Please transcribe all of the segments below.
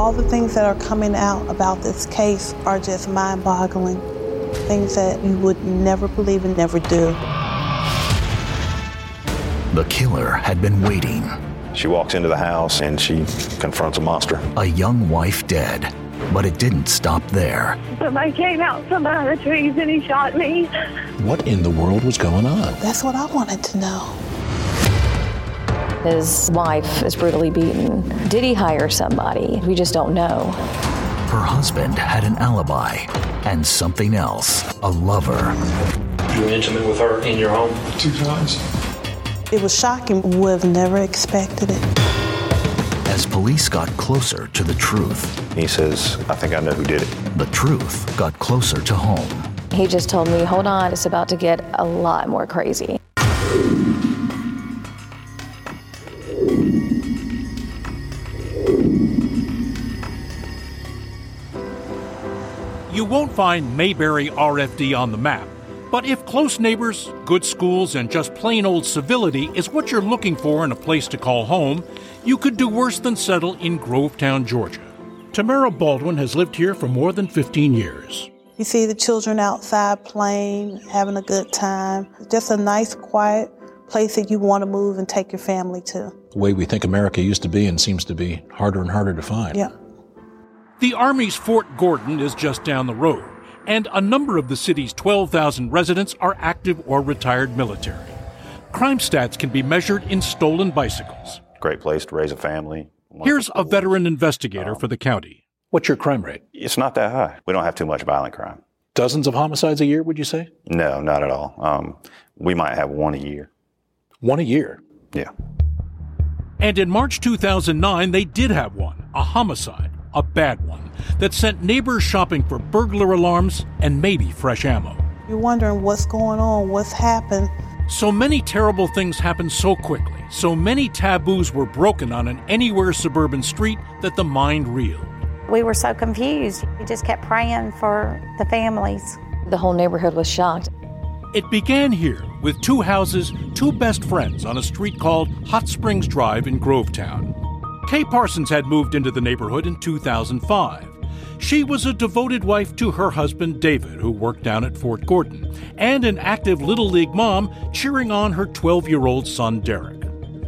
All the things that are coming out about this case are just mind-boggling. Things that you would never believe and never do. The killer had been waiting. She walks into the house and she confronts a monster. A young wife dead, but it didn't stop there. Somebody came out from behind the trees and he shot me. What in the world was going on? That's what I wanted to know. His wife is brutally beaten. Did he hire somebody? We just don't know. Her husband had an alibi and something else, a lover. You were intimate with her in your home? 2 times. It was shocking. Would have never expected it. As police got closer to the truth, He says, I think I know who did it. the truth got closer to home. He just told me, hold on, it's about to get a lot more crazy. You won't find Mayberry RFD on the map, but if close neighbors, good schools, and just plain old civility is what you're looking for in a place to call home, you could do worse than settle in Grovetown, Georgia. Tamara Baldwin has lived here for more than 15 years. You see the children outside playing, having a good time. Just a nice, quiet place that you want to move and take your family to. The way we think America used to be and seems to be harder and harder to find. Yeah. The Army's Fort Gordon is just down the road, and a number of the city's 12,000 residents are active or retired military. Crime stats can be measured in stolen bicycles. Great place to raise a family. Here's a veteran investigator for the county. What's your crime rate? It's not that high. We don't have too much violent crime. Dozens of homicides a year, would you say? No, not at all. We might have 1 a year. 1 a year? Yeah. And in March 2009, they did have one, a homicide, a bad one, that sent neighbors shopping for burglar alarms and maybe fresh ammo. You're wondering what's going on, what's happened. So many terrible things happened so quickly, so many taboos were broken on an anywhere suburban street that the mind reeled. We were so confused. We just kept praying for the families. The whole neighborhood was shocked. It began here with 2 houses, 2 best friends on a street called Hot Springs Drive in Grovetown. Kay Parsons had moved into the neighborhood in 2005. She was a devoted wife to her husband, David, who worked down at Fort Gordon, and an active Little League mom cheering on her 12-year-old son, Derek.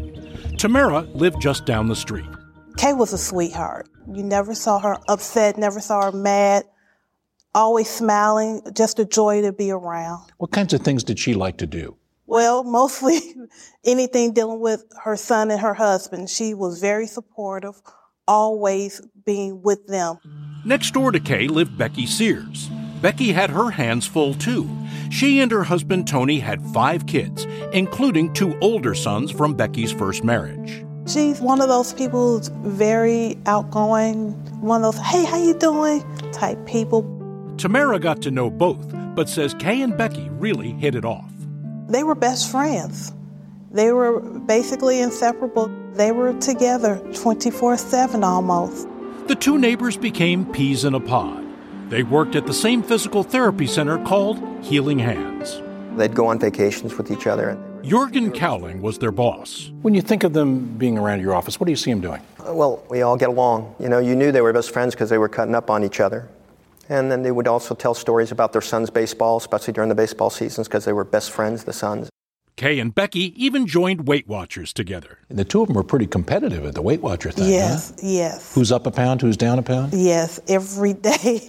Tamara lived just down the street. Kay was a sweetheart. You never saw her upset, never saw her mad, always smiling, just a joy to be around. What kinds of things did she like to do? Well, mostly anything dealing with her son and her husband. She was very supportive, always being with them. Next door to Kay lived Becky Sears. Becky had her hands full too. She and her husband Tony had 5 kids, including 2 older sons from Becky's first marriage. She's one of those people who's very outgoing, one of those, hey, how you doing type people. Tamara got to know both, but says Kay and Becky really hit it off. They were best friends. They were basically inseparable. They were together 24/7 almost. The 2 neighbors became peas in a pod. They worked at the same physical therapy center called Healing Hands. They'd go on vacations with each other. Jurgen Cowling was their boss. When you think of them being around your office, what do you see them doing? Well, we all get along. You knew they were best friends because they were cutting up on each other. And then they would also tell stories about their sons' baseball, especially during the baseball seasons, because they were best friends, the sons. Kay and Becky even joined Weight Watchers together. And the 2 of them were pretty competitive at the Weight Watcher thing, Yes, huh? yes. Who's up a pound, who's down a pound? Yes, every day.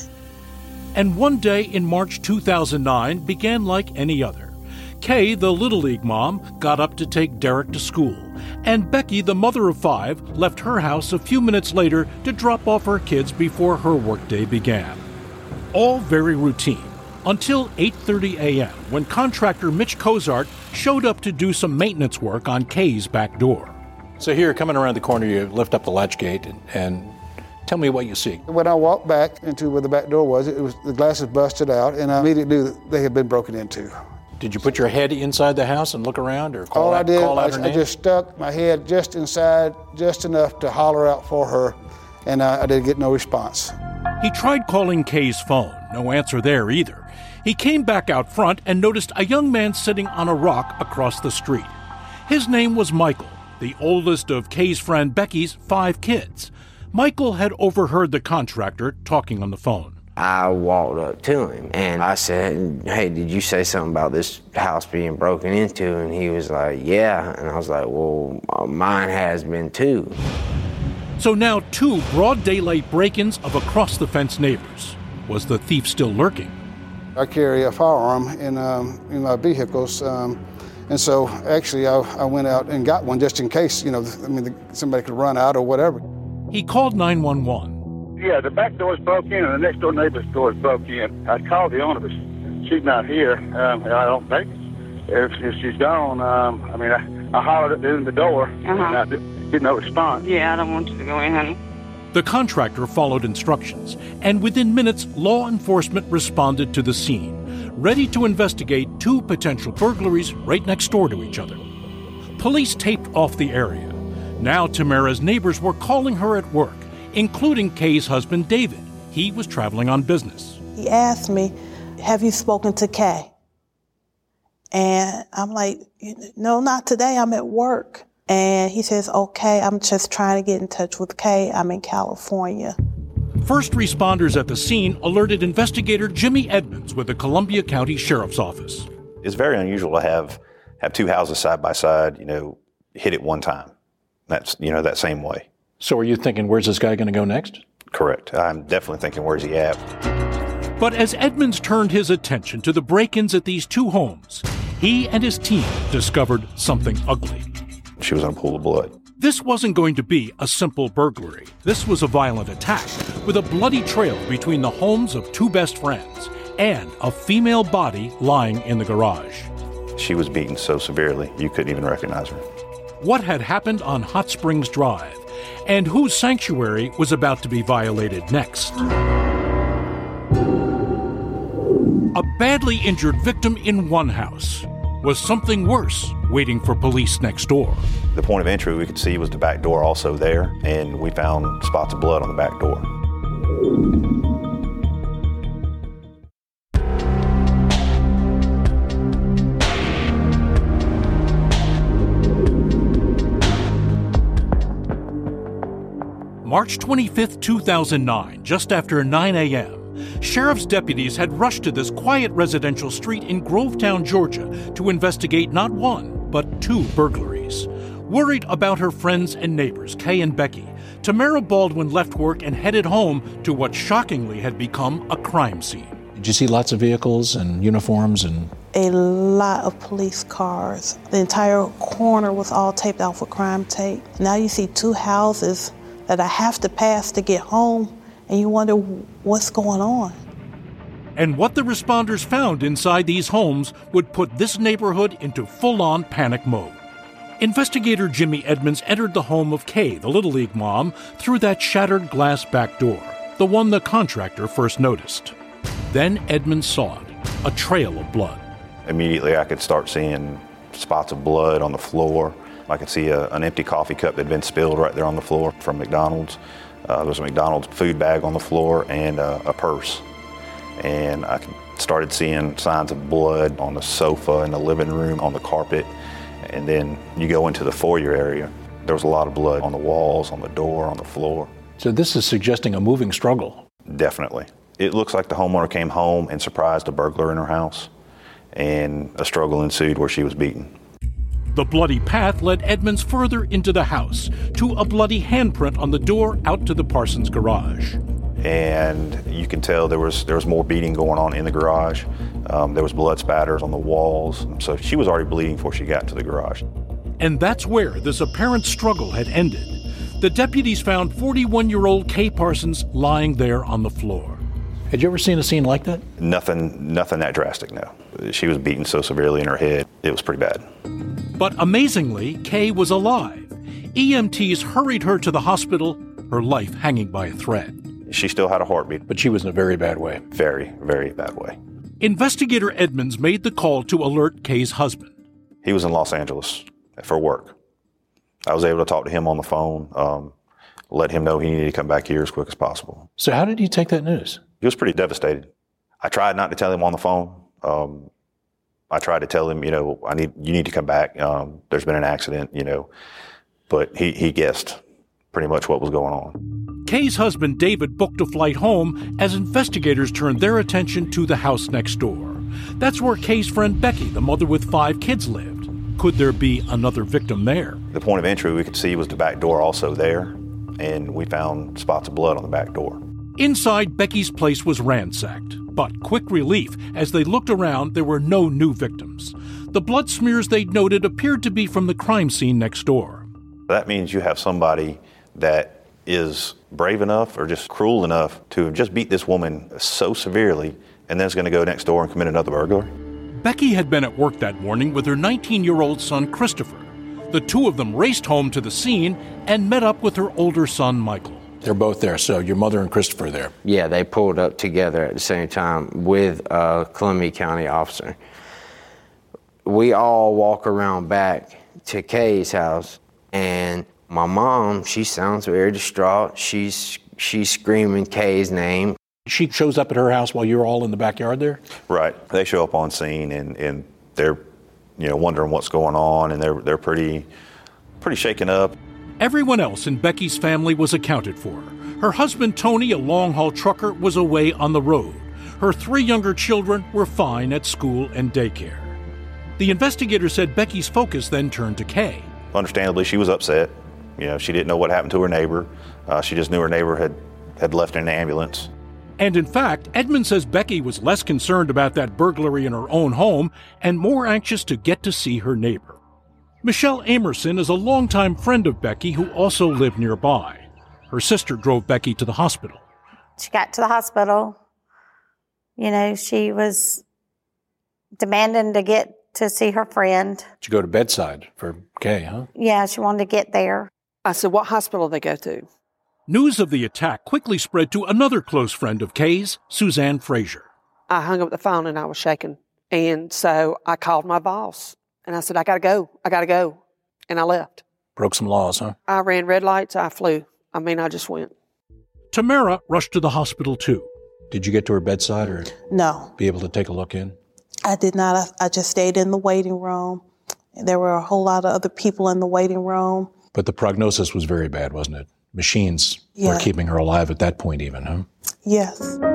And one day in March 2009 began like any other. Kay, the Little League mom, got up to take Derek to school, and Becky, the mother of 5, left her house a few minutes later to drop off her kids before her workday began. All very routine, until 8:30 a.m. when contractor Mitch Cozart showed up to do some maintenance work on Kay's back door. So here, coming around the corner, you lift up the latch gate and tell me what you see. When I walked back into where the back door was, the glass was busted out, and I immediately knew that they had been broken into. Did you put your head inside the house and look around, or call out her name? I just stuck my head just inside, just enough to holler out for her, and I didn't get no response. He tried calling Kay's phone. No answer there either. He came back out front and noticed a young man sitting on a rock across the street. His name was Michael, the oldest of Kay's friend Becky's 5 kids. Michael had overheard the contractor talking on the phone. I walked up to him and I said, "Hey, did you say something about this house being broken into?" And he was like, "Yeah." And I was like, "Well, mine has been too." So now 2 broad daylight break-ins of across-the-fence neighbors. Was the thief still lurking? I carry a firearm in my vehicles, and so actually I went out and got one just in case, somebody could run out or whatever. He called 911. Yeah, the back door's broke in and the next door neighbor's door is broke in. I called the owner, but she's not here. I don't think. If she's gone, I hollered in the door and I did no response. Yeah, I don't want you to go in, honey. The contractor followed instructions, and within minutes, law enforcement responded to the scene, ready to investigate 2 potential burglaries right next door to each other. Police taped off the area. Now Tamara's neighbors were calling her at work, including Kay's husband, David. He was traveling on business. He asked me, "Have you spoken to Kay?" And I'm like, "No, not today. I'm at work." And he says, "Okay, I'm just trying to get in touch with Kay. I'm in California." First responders at the scene alerted investigator Jimmy Edmonds with the Columbia County Sheriff's Office. It's very unusual to have 2 houses side by side, hit at one time. That's, that same way. So are you thinking, where's this guy going to go next? Correct. I'm definitely thinking, where's he at? But as Edmonds turned his attention to the break-ins at these 2 homes, he and his team discovered something ugly. She was in a pool of blood. This wasn't going to be a simple burglary. This was a violent attack with a bloody trail between the homes of 2 best friends and a female body lying in the garage. She was beaten so severely you couldn't even recognize her. What had happened on Hot Springs Drive, and whose sanctuary was about to be violated next? A badly injured victim in one house. Was something worse waiting for police next door? The point of entry we could see was the back door also there, and we found spots of blood on the back door. March 25th, 2009, just after 9 a.m., sheriff's deputies had rushed to this quiet residential street in Grovetown, Georgia, to investigate not 1, but 2 burglaries. Worried about her friends and neighbors, Kay and Becky, Tamara Baldwin left work and headed home to what shockingly had become a crime scene. Did you see lots of vehicles and uniforms and... A lot of police cars. The entire corner was all taped off with crime tape. Now you see 2 houses that I have to pass to get home, and you wonder what's going on. And what the responders found inside these homes would put this neighborhood into full-on panic mode. Investigator Jimmy Edmonds entered the home of Kay, the Little League mom, through that shattered glass back door, the one the contractor first noticed. Then Edmonds saw it, a trail of blood. Immediately I could start seeing spots of blood on the floor. I could see an empty coffee cup that had been spilled right there on the floor from McDonald's. There was a McDonald's food bag on the floor and a purse. And I started seeing signs of blood on the sofa in the living room, on the carpet. And then you go into the foyer area. There was a lot of blood on the walls, on the door, on the floor. So this is suggesting a moving struggle. Definitely. It looks like the homeowner came home and surprised a burglar in her house, and a struggle ensued where she was beaten. The bloody path led Edmonds further into the house, to a bloody handprint on the door out to the Parsons garage. And you can tell there was more beating going on in the garage. There was blood spatters on the walls, so she was already bleeding before she got to the garage. And that's where this apparent struggle had ended. The deputies found 41-year-old Kay Parsons lying there on the floor. Had you ever seen a scene like that? Nothing that drastic, no. She was beaten so severely in her head, it was pretty bad. But amazingly, Kay was alive. EMTs hurried her to the hospital, her life hanging by a thread. She still had a heartbeat. But she was in a very bad way. Very, very bad way. Investigator Edmonds made the call to alert Kay's husband. He was in Los Angeles for work. I was able to talk to him on the phone, let him know he needed to come back here as quick as possible. So how did you take that news? He was pretty devastated. I tried not to tell him on the phone. I tried to tell him, you need to come back. There's been an accident, but he guessed pretty much what was going on. Kay's husband, David, booked a flight home as investigators turned their attention to the house next door. That's where Kay's friend Becky, the mother with 5 kids, lived. Could there be another victim there? The point of entry we could see was the back door also there, and we found spots of blood on the back door. Inside, Becky's place was ransacked, but quick relief. As they looked around, there were no new victims. The blood smears they'd noted appeared to be from the crime scene next door. That means you have somebody that is brave enough or just cruel enough to have just beat this woman so severely and then is going to go next door and commit another burglary. Becky had been at work that morning with her 19-year-old son, Christopher. The two of them raced home to the scene and met up with her older son, Michael. They're both there, so your mother and Christopher are there. Yeah, they pulled up together at the same time with a Columbia County officer. We all walk around back to Kay's house, and my mom, she sounds very distraught. She's screaming Kay's name. She shows up at her house while you're all in the backyard there? Right. They show up on scene, and they're wondering what's going on, and they're pretty shaken up. Everyone else in Becky's family was accounted for. Her husband, Tony, a long-haul trucker, was away on the road. Her 3 younger children were fine at school and daycare. The investigator said Becky's focus then turned to Kay. Understandably, she was upset. She didn't know what happened to her neighbor. She just knew her neighbor had left in an ambulance. And in fact, Edmund says Becky was less concerned about that burglary in her own home and more anxious to get to see her neighbor. Michelle Amerson is a longtime friend of Becky who also lived nearby. Her sister drove Becky to the hospital. She got to the hospital. She was demanding to get to see her friend. Did you go to bedside for Kay, huh? Yeah, she wanted to get there. I said, what hospital did they go to? News of the attack quickly spread to another close friend of Kay's, Suzanne Frazier. I hung up the phone and I was shaking. And so I called my boss and I said, I got to go. And I left. Broke some laws, huh? I ran red lights. I flew. I just went. Tamara rushed to the hospital too. Did you get to her bedside or No. be able to take a look in? I did not. I just stayed in the waiting room. There were a whole lot of other people in the waiting room. But the prognosis was very bad, wasn't it? Machines were keeping her alive at that point even, huh? Yes.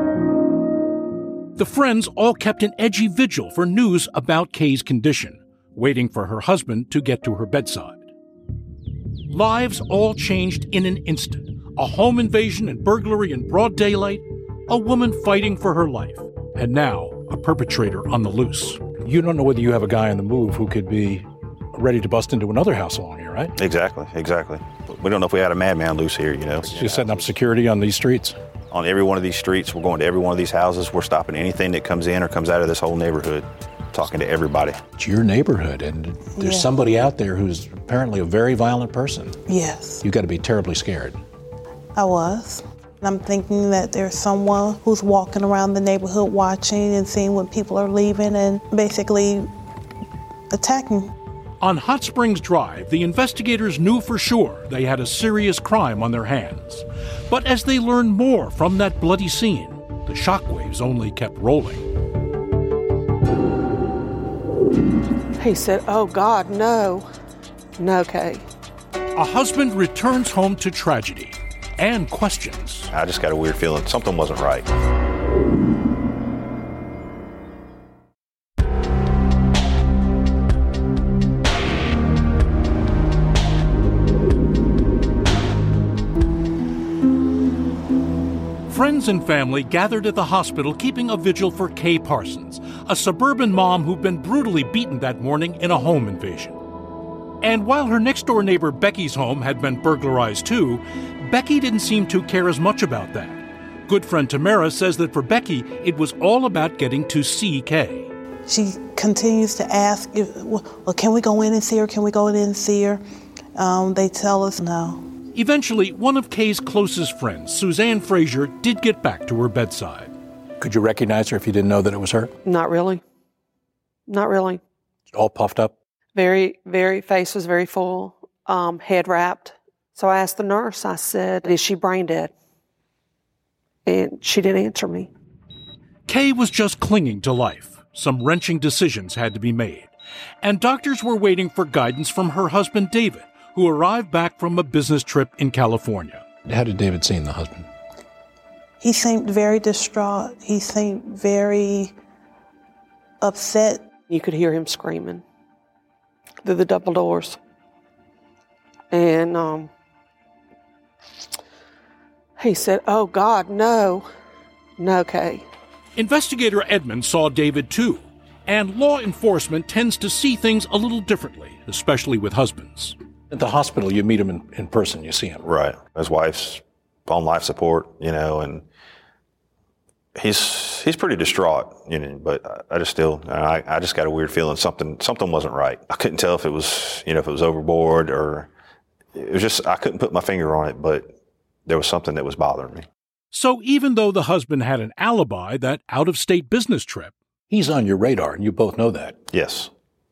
The friends all kept an edgy vigil for news about Kay's condition, waiting for her husband to get to her bedside. Lives all changed in an instant. A home invasion and burglary in broad daylight, a woman fighting for her life, and now a perpetrator on the loose. You don't know whether you have a guy on the move who could be ready to bust into another house along here, right? Exactly. We don't know if we had a madman loose here, You're setting up security on these streets? On every one of these streets, we're going to every one of these houses. We're stopping anything that comes in or comes out of this whole neighborhood, talking to everybody. It's your neighborhood, and there's somebody out there who's apparently a very violent person. Yes. You've got to be terribly scared. I was. I'm thinking that there's someone who's walking around the neighborhood watching and seeing when people are leaving and basically attacking. On Hot Springs Drive, the investigators knew for sure they had a serious crime on their hands. But as they learned more from that bloody scene, the shockwaves only kept rolling. He said, oh, God, no. No, Kay. A husband returns home to tragedy and questions. I just got a weird feeling something wasn't right. Friends and family gathered at the hospital keeping a vigil for Kay Parsons, a suburban mom who'd been brutally beaten that morning in a home invasion. And while her next-door neighbor Becky's home had been burglarized too, Becky didn't seem to care as much about that. Good friend Tamara says that for Becky, it was all about getting to see Kay. She continues to ask, well, can we go in and see her? Can we go in and see her? They tell us no. Eventually, one of Kay's closest friends, Suzanne Frazier, did get back to her bedside. Could you recognize her if you didn't know that it was her? Not really. All puffed up? Very, face was very full, head wrapped. So I asked the nurse, I said, is she brain dead? And she didn't answer me. Kay was just clinging to life. Some wrenching decisions had to be made. And doctors were waiting for guidance from her husband, David, who arrived back from a business trip in California. How did David seem, the husband? He seemed very distraught. He seemed very upset. You could hear him screaming through the double doors. And he said, "Oh, God, no. No, Kay." Investigator Edmonds saw David too, and law enforcement tends to see things a little differently, especially with husbands. At the hospital, you meet him in person, you see him. Right. His wife's on life support, and he's pretty distraught, but I just got a weird feeling something wasn't right. I couldn't tell if it was, if it was overboard or it was just, I couldn't put my finger on it, but there was something that was bothering me. So even though the husband had an alibi, that out-of-state business trip, he's on your radar, and you both know that. Yes.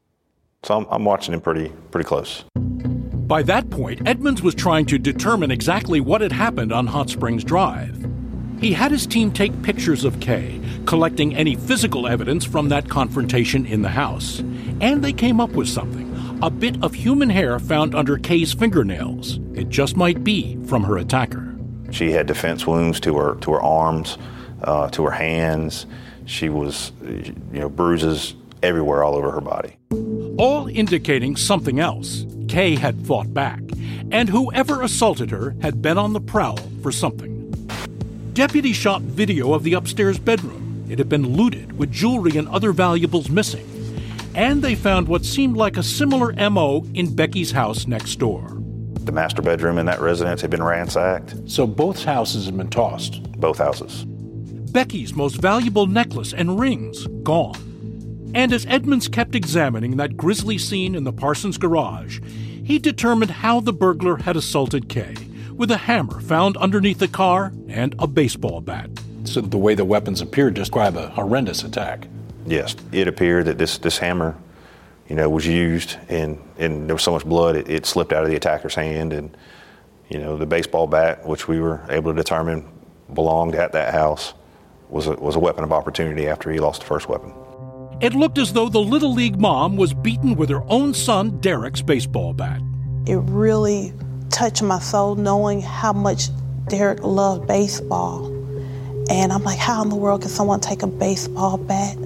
So I'm watching him pretty close. By that point, Edmonds was trying to determine exactly what had happened on Hot Springs Drive. He had his team take pictures of Kay, collecting any physical evidence from that confrontation in the house. And they came up with something, a bit of human hair found under Kay's fingernails. It just might be from her attacker. She had defense wounds to her arms, to her hands. She was, bruises everywhere all over her body. All indicating something else. Kay had fought back, and whoever assaulted her had been on the prowl for something. Deputies shot video of the upstairs bedroom. It had been looted, with jewelry and other valuables missing. And they found what seemed like a similar M.O. in Becky's house next door. The master bedroom in that residence had been ransacked. So both houses had been tossed? Both houses. Becky's most valuable necklace and rings gone. And as Edmonds kept examining that grisly scene in the Parsons garage, he determined how the burglar had assaulted Kay, with a hammer found underneath the car and a baseball bat. So the way the weapons appeared describe a horrendous attack. Yes, it appeared that this hammer, was used, and there was so much blood, it slipped out of the attacker's hand, and, the baseball bat, which we were able to determine belonged at that house, was a weapon of opportunity after he lost the first weapon. It looked as though the Little League mom was beaten with her own son Derek's baseball bat. It really touched my soul knowing how much Derek loved baseball. And I'm like, how in the world can someone take a baseball bat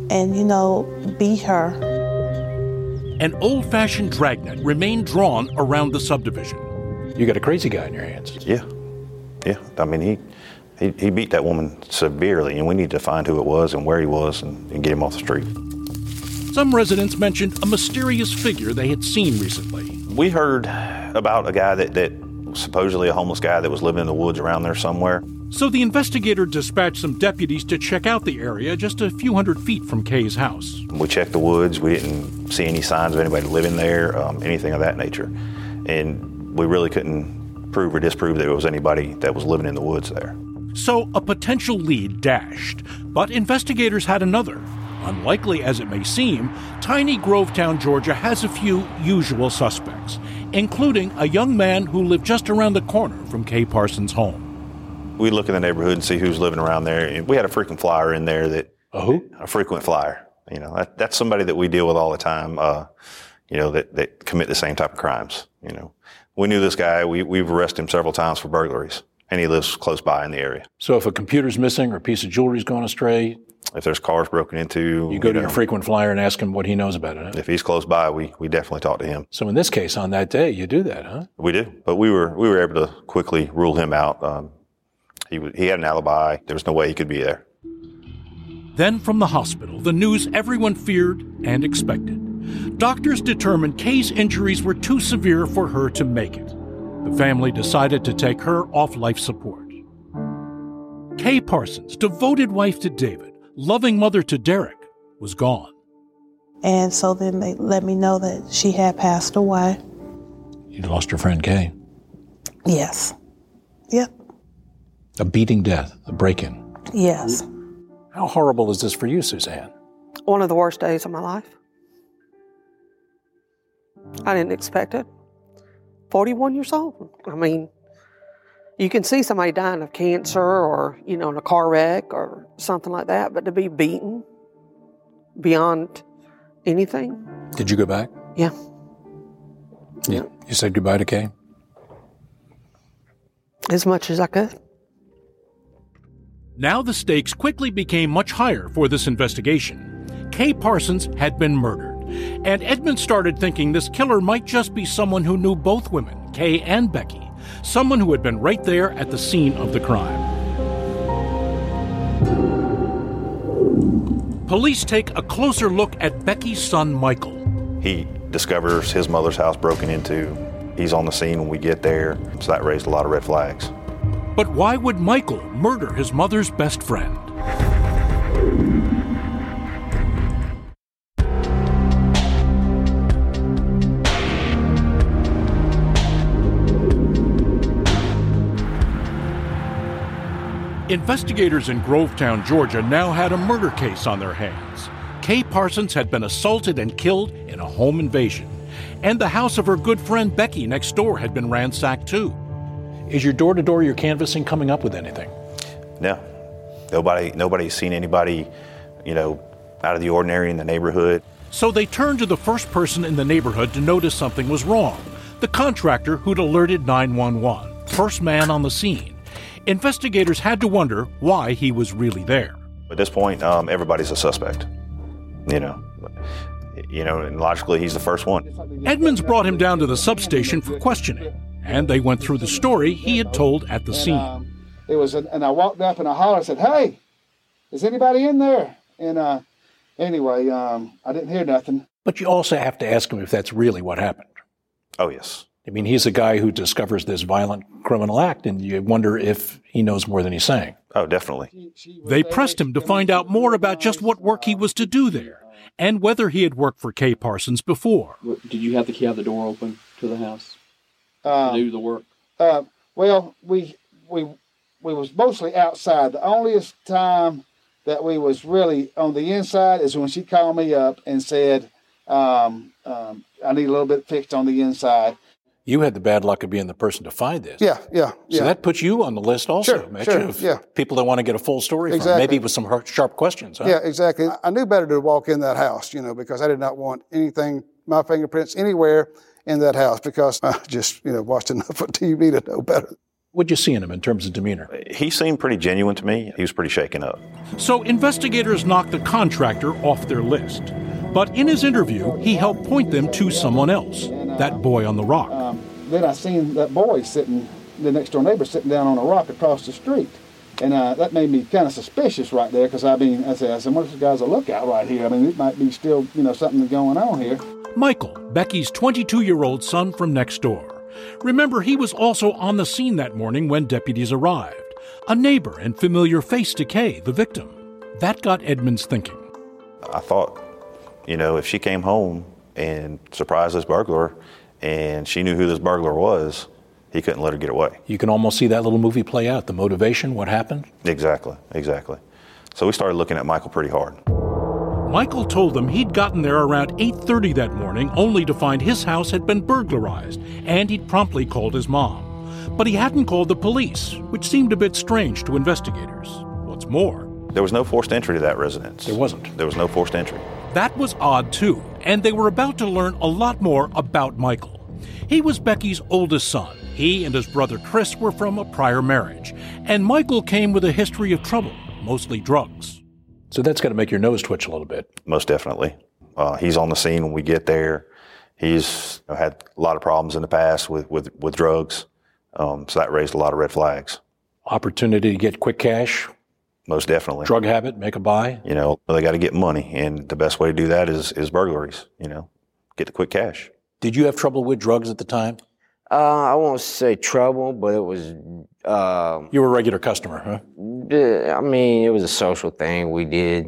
and, beat her? An old-fashioned dragnet remained drawn around the subdivision. You got a crazy guy in your hands. Yeah. I mean, he beat that woman severely, and we need to find who it was and where he was and get him off the street. Some residents mentioned a mysterious figure they had seen recently. We heard about a guy that supposedly a homeless guy that was living in the woods around there somewhere. So the investigator dispatched some deputies to check out the area just a few hundred feet from Kay's house. We checked the woods. We didn't see any signs of anybody living there, anything of that nature. And we really couldn't prove or disprove that it was anybody that was living in the woods there. So a potential lead dashed, but investigators had another. Unlikely as it may seem, tiny Grovetown, Georgia has a few usual suspects, including a young man who lived just around the corner from Kay Parsons' home. We look in the neighborhood and see who's living around there, and we had a frequent flyer in there that... A who? A frequent flyer. That's somebody that we deal with all the time, that commit the same type of crimes, We knew this guy. We've arrested him several times for burglaries, and he lives close by in the area. So if a computer's missing or a piece of jewelry's gone astray... If there's cars broken into... You go to your frequent flyer and ask him what he knows about it, huh? If he's close by, we definitely talk to him. So in this case, on that day, you do that, huh? We do, but we were able to quickly rule him out. He had an alibi. There was no way he could be there. Then from the hospital, the news everyone feared and expected. Doctors determined Kay's injuries were too severe for her to make it. The family decided to take her off life support. Kay Parsons, devoted wife to David, loving mother to Derek, was gone. And so then they let me know that she had passed away. You lost your friend Kay? Yes. Yep. A beating death, a break-in. Yes. How horrible is this for you, Suzanne? One of the worst days of my life. I didn't expect it. 41 years old. I mean, you can see somebody dying of cancer or, in a car wreck or something like that, but to be beaten beyond anything. Did you go back? Yeah. You said goodbye to Kay? as much as I could. Now the stakes quickly became much higher for this investigation. Kay Parsons had been murdered, and Edmund started thinking this killer might just be someone who knew both women, Kay and Becky, someone who had been right there at the scene of the crime. Police take a closer look at Becky's son, Michael. He discovers his mother's house broken into. He's on the scene when we get there, so that raised a lot of red flags. But why would Michael murder his mother's best friend? Investigators in Grovetown, Georgia now had a murder case on their hands. Kay Parsons had been assaulted and killed in a home invasion. And the house of her good friend Becky next door had been ransacked too. Is your door-to-door, your canvassing coming up with anything? No. Nobody's seen anybody, out of the ordinary in the neighborhood. So they turned to the first person in the neighborhood to notice something was wrong. The contractor who'd alerted 911. First man on the scene. Investigators had to wonder why he was really there. At this point, everybody's a suspect. And logically, he's the first one. Edmonds brought him down to the substation for questioning, and they went through the story he had told at the scene. And I walked up and I hollered and said, "Hey, is anybody in there?" And anyway, I didn't hear nothing. But you also have to ask him if that's really what happened. Oh, yes. I mean, he's a guy who discovers this violent criminal act, and you wonder if he knows more than he's saying. Oh, definitely. They pressed him to find out more about just what work he was to do there, and whether he had worked for Kay Parsons before. Did you have to have the door open to the house to do the work? Well, we was mostly outside. The only time that we was really on the inside is when she called me up and said, I need a little bit fixed on the inside. You had the bad luck of being the person to find this. Yeah. So that puts you on the list also, Sure. People that want to get a full story from, maybe with some sharp questions. Huh? Yeah, exactly. I knew better to walk in that house, because I did not want anything, my fingerprints anywhere in that house, because I just, watched enough of TV to know better. What'd you see in him in terms of demeanor? He seemed pretty genuine to me. He was pretty shaken up. So investigators knocked the contractor off their list. But in his interview, he helped point them to someone else, that boy on the rock. Then I seen that boy the next door neighbor sitting down on a rock across the street. And that made me kind of suspicious right there, because I said, what if this guy's a lookout right here? I mean, it might be still, something going on here. Michael, Becky's 22-year-old son from next door. Remember, he was also on the scene that morning when deputies arrived. A neighbor and familiar face to Kay, the victim. That got Edmonds thinking. I thought, if she came home and surprised this burglar and she knew who this burglar was, he couldn't let her get away. You can almost see that little movie play out, the motivation, what happened. Exactly. So we started looking at Michael pretty hard. Michael told them he'd gotten there around 8:30 that morning, only to find his house had been burglarized, and he'd promptly called his mom. But he hadn't called the police, which seemed a bit strange to investigators. What's more, there was no forced entry to that residence. There wasn't. There was no forced entry. That was odd too, and they were about to learn a lot more about Michael. He was Becky's oldest son. He and his brother Chris were from a prior marriage, and Michael came with a history of trouble, mostly drugs. So that's got to make your nose twitch a little bit. Most definitely. He's on the scene when we get there. He's had a lot of problems in the past with drugs, so that raised a lot of red flags. Opportunity to get quick cash? Most definitely. Drug habit, make a buy? They got to get money, and the best way to do that is burglaries, get the quick cash. Did you have trouble with drugs at the time? I won't say trouble, but it was... you were a regular customer, huh? I mean, it was a social thing we did,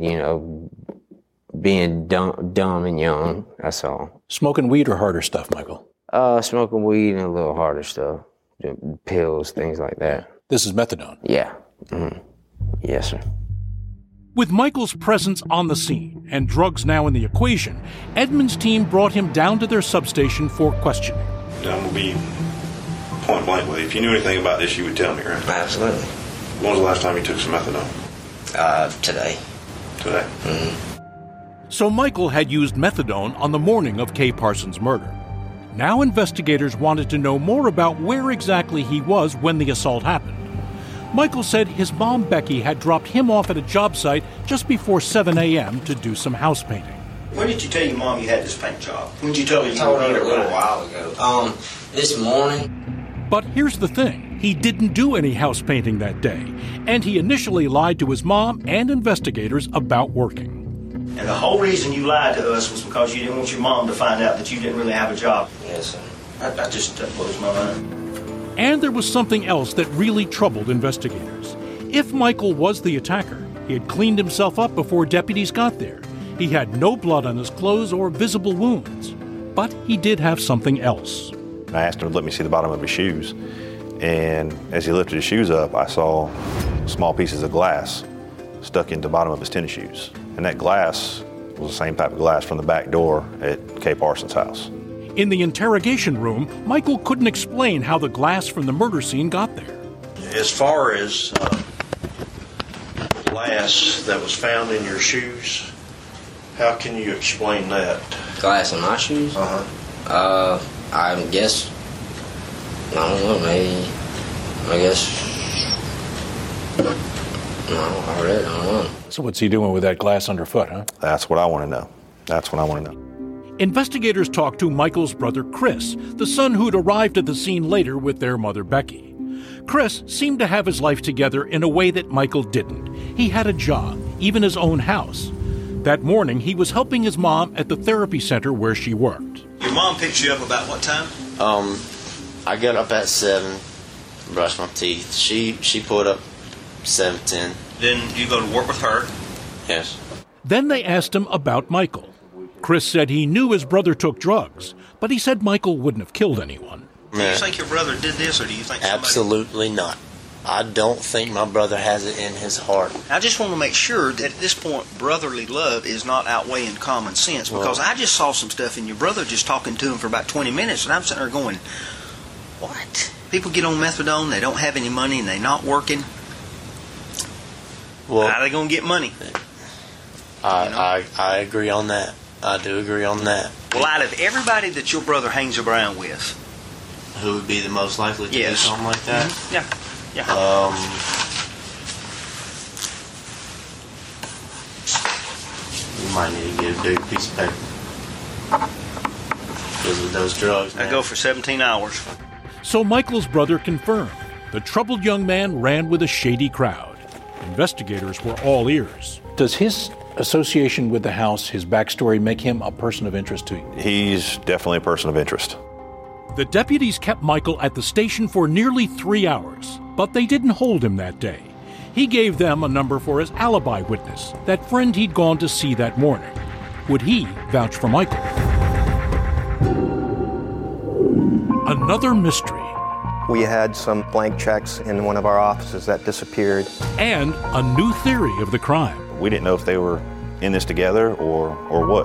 being dumb and young, that's all. Smoking weed or harder stuff, Michael? Smoking weed and a little harder stuff. Pills, things like that. This is methadone? Yeah. Mm-hmm. Yes, sir. With Michael's presence on the scene and drugs now in the equation, Edmonds' team brought him down to their substation for questioning. I'm going to be point blank with you. If you knew anything about this, you would tell me, right? Absolutely. When was the last time you took some methadone? Today. Today? Mm-hmm. So Michael had used methadone on the morning of Kay Parsons' murder. Now investigators wanted to know more about where exactly he was when the assault happened. Michael said his mom, Becky, had dropped him off at a job site just before 7 a.m. to do some house painting. When did you tell your mom you had this paint job? When did you tell her you told were her here a little while ago. This morning. But here's the thing. He didn't do any house painting that day, and he initially lied to his mom and investigators about working. And the whole reason you lied to us was because you didn't want your mom to find out that you didn't really have a job. Yes, sir. That just blows my mind. And there was something else that really troubled investigators. If Michael was the attacker, he had cleaned himself up before deputies got there. He had no blood on his clothes or visible wounds. But he did have something else. I asked him to let me see the bottom of his shoes. And as he lifted his shoes up, I saw small pieces of glass stuck into the bottom of his tennis shoes. And that glass was the same type of glass from the back door at Kay Parsons' house. In the interrogation room, Michael couldn't explain how the glass from the murder scene got there. As far as glass that was found in your shoes, how can you explain that? Glass in my shoes? I guess, I don't know, maybe, I don't know. So what's he doing with that glass underfoot, huh? That's what I want to know. That's what I want to know. Investigators talked to Michael's brother Chris, the son who'd arrived at the scene later with their mother Becky. Chris seemed to have his life together in a way that Michael didn't. He had a job, even his own house. That morning, he was helping his mom at the therapy center where she worked. Your mom picked you up about what time? I got up at 7, brushed my teeth. She pulled up 7:10. Then you go to work with her? Yes. Then they asked him about Michael. Chris said he knew his brother took drugs, but he said Michael wouldn't have killed anyone. Do you think your brother did this, or do you think somebody... Absolutely not. I don't think my brother has it in his heart. I just want to make sure that at this point, brotherly love is not outweighing common sense, because I just saw some stuff in your brother just talking to him for about 20 minutes, and I'm sitting there going, what? People get on methadone, they don't have any money, and they're not working. Well, how are they going to get money? I agree on that. I do agree on that. Well, out of everybody that your brother hangs around with, who would be the most likely to do something like that? Mm-hmm. Yeah. You might need to get a big piece of paper because of those drugs. I go for 17 hours. So Michael's brother confirmed the troubled young man ran with a shady crowd. Investigators were all ears. Does his association with the house, his backstory, make him a person of interest to you? He's definitely a person of interest. The deputies kept Michael at the station for nearly 3 hours, but they didn't hold him that day. He gave them a number for his alibi witness, that friend he'd gone to see that morning. Would he vouch for Michael? Another mystery. We had some blank checks in one of our offices that disappeared. And a new theory of the crime. We didn't know if they were in this together or what.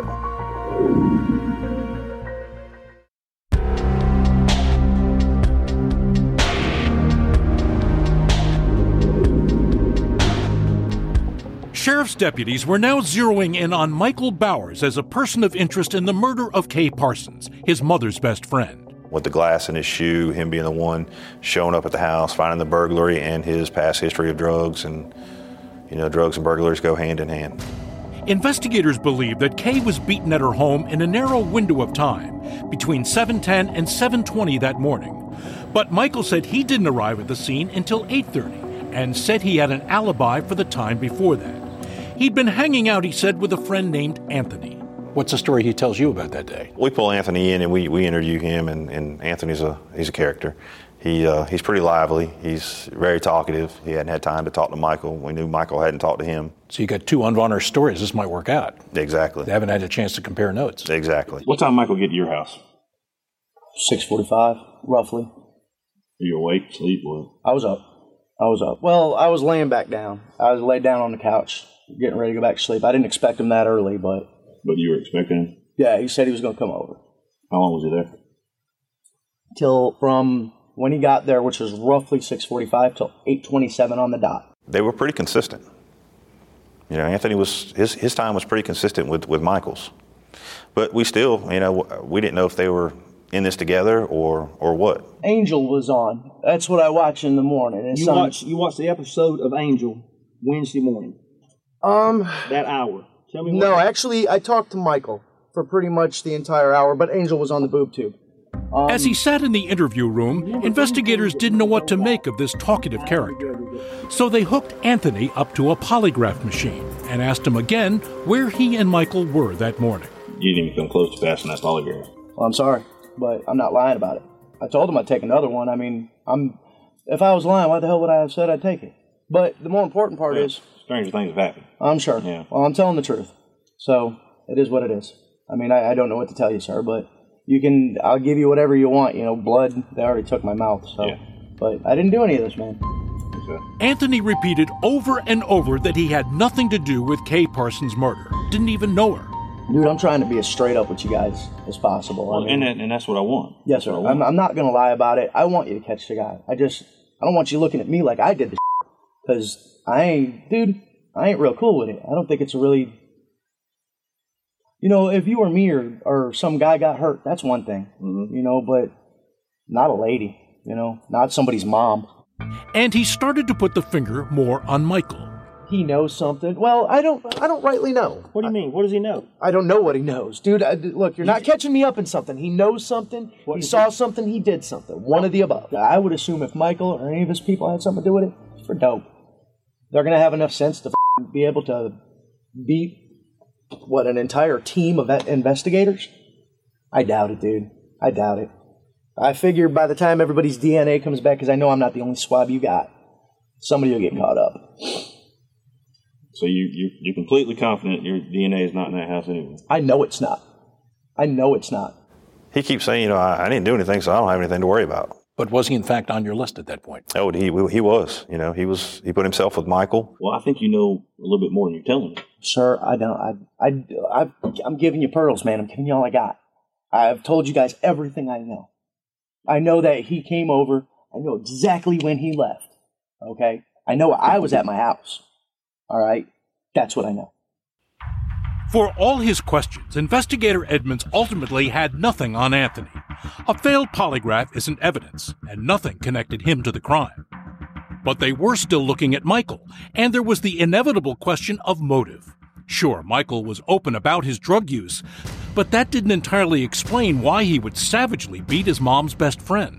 Sheriff's deputies were now zeroing in on Michael Bowers as a person of interest in the murder of Kay Parsons, his mother's best friend. With the glass in his shoe, him being the one showing up at the house, finding the burglary and his past history of drugs, and drugs and burglaries go hand in hand. Investigators believe that Kay was beaten at her home in a narrow window of time, between 7:10 and 7:20 that morning. But Michael said he didn't arrive at the scene until 8:30, and said he had an alibi for the time before that. He'd been hanging out, he said, with a friend named Anthony. What's the story he tells you about that day? We pull Anthony in and we interview him, and Anthony's he's a character. He's pretty lively. He's very talkative. He hadn't had time to talk to Michael. We knew Michael hadn't talked to him. So you got two unvarnished stories. This might work out. Exactly. They haven't had a chance to compare notes. Exactly. What time Michael get to your house? 6:45, roughly. Are you awake, asleep, what? I was up. Well, I was laying back down. I was laid down on the couch, getting ready to go back to sleep. I didn't expect him that early, but... But you were expecting him? Yeah, he said he was going to come over. How long was he there? Till from when he got there, which was roughly 6:45, till 8:27 on the dot. They were pretty consistent. Anthony was his time was pretty consistent with Michael's. But we still, we didn't know if they were in this together, or what? Angel was on. That's what I watch in the morning. And You watched the episode of Angel Wednesday morning. That hour. Tell me. No, actually, I talked to Michael for pretty much the entire hour, but Angel was on the boob tube. As he sat in the interview room, investigators didn't know what to make of this talkative character. So they hooked Anthony up to a polygraph machine and asked him again where he and Michael were that morning. You didn't even come close to passing that polygraph. Well, I'm sorry, but I'm not lying about it. I told him I'd take another one. I mean, if I was lying, why the hell would I have said I'd take it? But the more important part is... Stranger things have happened. I'm sure. Yeah. Well, I'm telling the truth. So, it is what it is. I mean, I don't know what to tell you, sir, but I'll give you whatever you want. Blood, they already took my mouth, so. Yeah. But I didn't do any of this, man. Okay. Anthony repeated over and over that he had nothing to do with Kay Parsons' murder. Didn't even know her. Dude, I'm trying to be as straight up with you guys as possible. Well, and that's what I want. Yes, sir. I'm not going to lie about it. I want you to catch the guy. I don't want you looking at me like I did this because I ain't real cool with it. I don't think it's really... if you or me or some guy got hurt, that's one thing, but not a lady, not somebody's mom. And he started to put the finger more on Michael. He knows something. Well, I don't rightly know. What do you mean? What does he know? I don't know what he knows. Dude, look, you're not catching me up in something. He knows something. He saw something. He did something. One of the above. I would assume if Michael or any of his people had something to do with it, it's for dope. They're going to have enough sense to be able to beat, an entire team of investigators? I doubt it, dude. I doubt it. I figure by the time everybody's DNA comes back, because I know I'm not the only swab you got, somebody will get caught up. So you're completely confident your DNA is not in that house anyway? I know it's not. He keeps saying, I didn't do anything, so I don't have anything to worry about. But was he in fact on your list at that point? Oh, he was. He put himself with Michael. Well, I think you know a little bit more than you're telling me. Sir, I don't. I'm giving you pearls, man. I'm giving you all I got. I've told you guys everything I know. I know that he came over. I know exactly when he left. Okay? I know I was at my house. All right? That's what I know. For all his questions, Investigator Edmonds ultimately had nothing on Anthony. A failed polygraph isn't evidence, and nothing connected him to the crime. But they were still looking at Michael, and there was the inevitable question of motive. Sure, Michael was open about his drug use, but that didn't entirely explain why he would savagely beat his mom's best friend.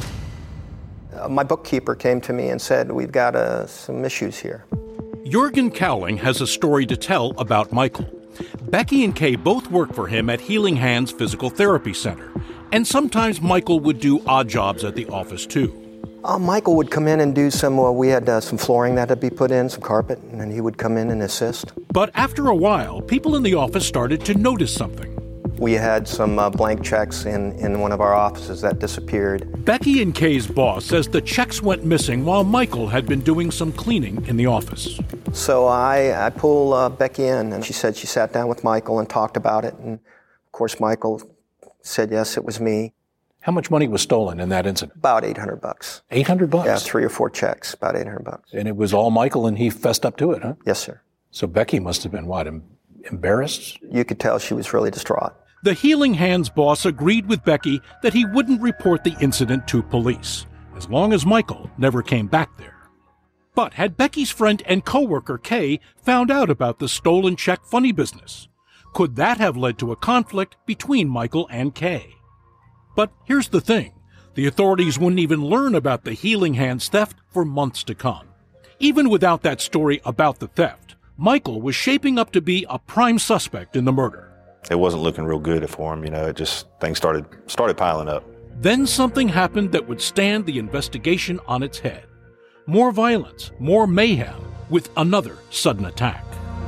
My bookkeeper came to me and said, we've got some issues here. Jurgen Cowling has a story to tell about Michael. Becky and Kay both work for him at Healing Hands Physical Therapy Center, and sometimes Michael would do odd jobs at the office too. Michael would come in and do we had some flooring that had to be put in, some carpet, and then he would come in and assist. But after a while, people in the office started to notice something. We had some blank checks in one of our offices that disappeared. Becky and Kay's boss says the checks went missing while Michael had been doing some cleaning in the office. So I pull Becky in, and she said she sat down with Michael and talked about it. And of course, Michael said, yes, it was me. How much money was stolen in that incident? About $800. $800? Yeah, 3 or 4 checks, about $800. And it was all Michael, and he fessed up to it, huh? Yes, sir. So Becky must have been, embarrassed? You could tell she was really distraught. The Healing Hands boss agreed with Becky that he wouldn't report the incident to police, as long as Michael never came back there. But had Becky's friend and coworker Kay found out about the stolen check funny business? Could that have led to a conflict between Michael and Kay? But here's the thing. The authorities wouldn't even learn about the Healing Hands theft for months to come. Even without that story about the theft, Michael was shaping up to be a prime suspect in the murder. It wasn't looking real good for him, things started piling up. Then something happened that would stand the investigation on its head. More violence, more mayhem, with another sudden attack.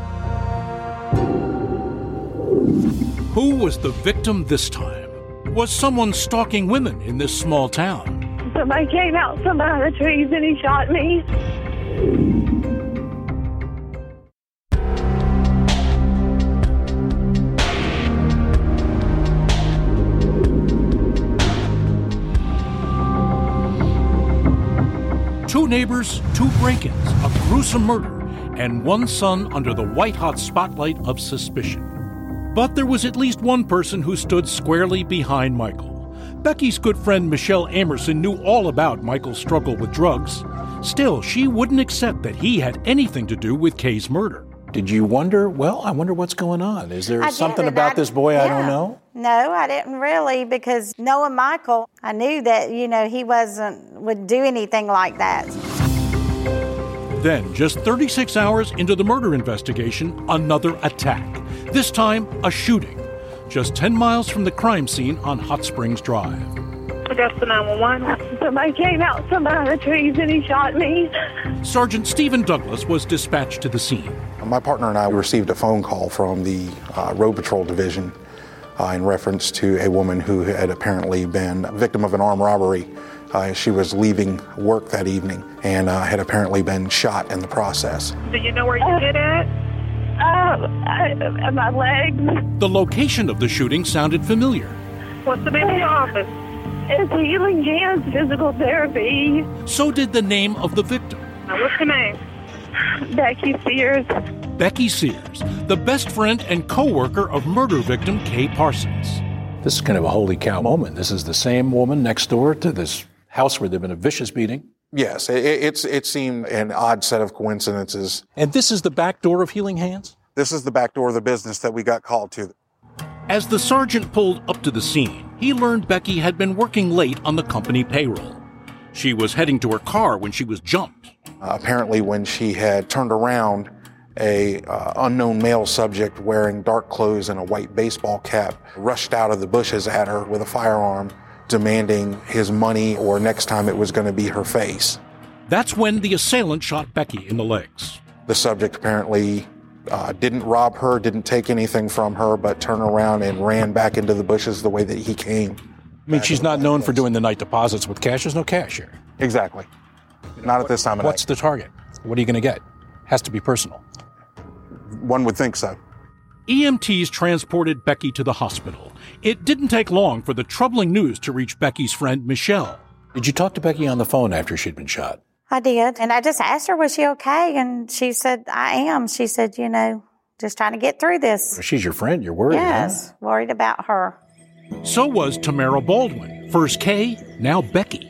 Who was the victim this time? Was someone stalking women in this small town? Somebody came out from behind the trees and he shot me. Two neighbors, 2 break-ins, a gruesome murder, and one son under the white-hot spotlight of suspicion. But there was at least one person who stood squarely behind Michael. Becky's good friend Michelle Amerson knew all about Michael's struggle with drugs. Still, she wouldn't accept that he had anything to do with Kay's murder. Did you wonder, I wonder what's going on? Is there something about this boy I don't know? No, I didn't really, because knowing Michael, I knew that, he would do anything like that. Then, just 36 hours into the murder investigation, another attack. This time, a shooting. Just 10 miles from the crime scene on Hot Springs Drive. I got the 911. Somebody came out from behind the trees and he shot me. Sergeant Stephen Douglas was dispatched to the scene. My partner and I received a phone call from the Road Patrol Division in reference to a woman who had apparently been a victim of an armed robbery. She was leaving work that evening and had apparently been shot in the process. Do you know where you hit at? My legs. The location of the shooting sounded familiar. What's the name of your office? It's Healing Hands Physical Therapy. So did the name of the victim. Now, what's the name? Becky Sears. Becky Sears, the best friend and co-worker of murder victim Kay Parsons. This is kind of a holy cow moment. This is the same woman next door to this house where there'd been a vicious beating. Yes, it seemed an odd set of coincidences. And this is the back door of Healing Hands? This is the back door of the business that we got called to. As the sergeant pulled up to the scene, he learned Becky had been working late on the company payroll. She was heading to her car when she was jumped. Apparently, when she had turned around, a unknown male subject wearing dark clothes and a white baseball cap rushed out of the bushes at her with a firearm, demanding his money, or next time it was going to be her face. That's when the assailant shot Becky in the legs. The subject apparently didn't rob her, didn't take anything from her, but turned around and ran back into the bushes the way that he came. I mean, she's not known for doing the night deposits with cash. There's no cash here. Exactly. Not at this time of night. What's the target? What are you going to get? Has to be personal. One would think so. EMTs transported Becky to the hospital. It didn't take long for the troubling news to reach Becky's friend, Michelle. Did you talk to Becky on the phone after she'd been shot? I did. And I just asked her, was she okay? And she said, I am. She said, just trying to get through this. Well, she's your friend. You're worried, Yes, worried about her. So was Tamara Baldwin. First Kay, now Becky.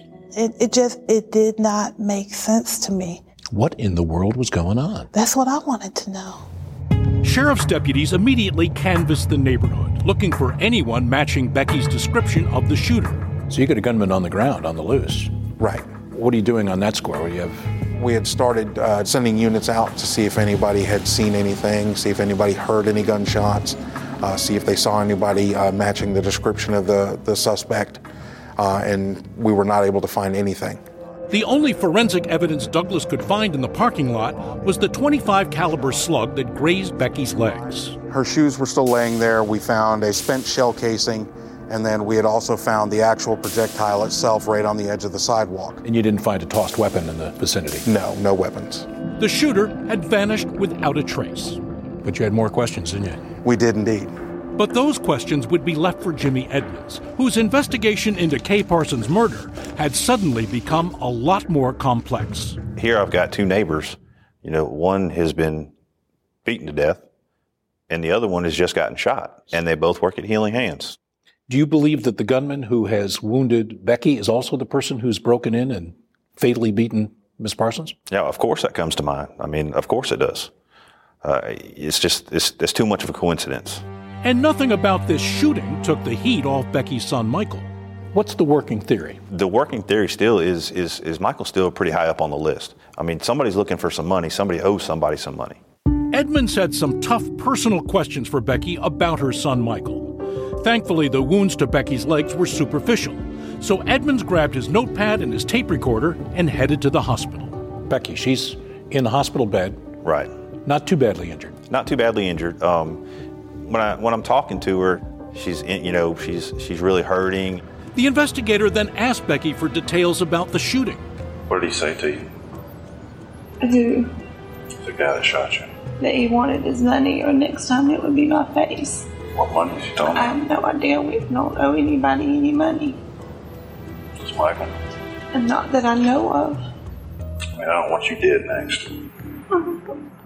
It did not make sense to me. What in the world was going on? That's what I wanted to know. Sheriff's deputies immediately canvassed the neighborhood, looking for anyone matching Becky's description of the shooter. So you got a gunman on the ground, on the loose. Right. What are you doing on that score? What do you have? We had started sending units out to see if anybody had seen anything, see if anybody heard any gunshots, see if they saw anybody matching the description of the suspect, and we were not able to find anything. The only forensic evidence Douglas could find in the parking lot was the .25 caliber slug that grazed Becky's legs. Her shoes were still laying there. We found a spent shell casing, and then we had also found the actual projectile itself right on the edge of the sidewalk. And you didn't find a tossed weapon in the vicinity? No weapons. The shooter had vanished without a trace. But you had more questions, didn't you? We did indeed. But those questions would be left for Jimmy Edmonds, whose investigation into Kay Parsons' murder had suddenly become a lot more complex. Here I've got two neighbors. One has been beaten to death, and the other one has just gotten shot, and they both work at Healing Hands. Do you believe that the gunman who has wounded Becky is also the person who's broken in and fatally beaten Miss Parsons? Yeah, of course that comes to mind. I mean, of course it does. It's too much of a coincidence. And nothing about this shooting took the heat off Becky's son, Michael. What's the working theory? The working theory still is Michael's still pretty high up on the list. I mean, somebody's looking for some money. Somebody owes somebody some money. Edmonds had some tough personal questions for Becky about her son, Michael. Thankfully, the wounds to Becky's legs were superficial. So Edmonds grabbed his notepad and his tape recorder and headed to the hospital. Becky, she's in the hospital bed. Right. Not too badly injured. Not too badly injured. When I'm talking to her, she's really hurting. The investigator then asked Becky for details about the shooting. What did he say to you? Who? The guy that shot you. That he wanted his money, or next time it would be my face. What money is he talking I about? have no idea. We don't owe anybody any money. It's Michael. And not that I know of. I mean, I don't know what you did next.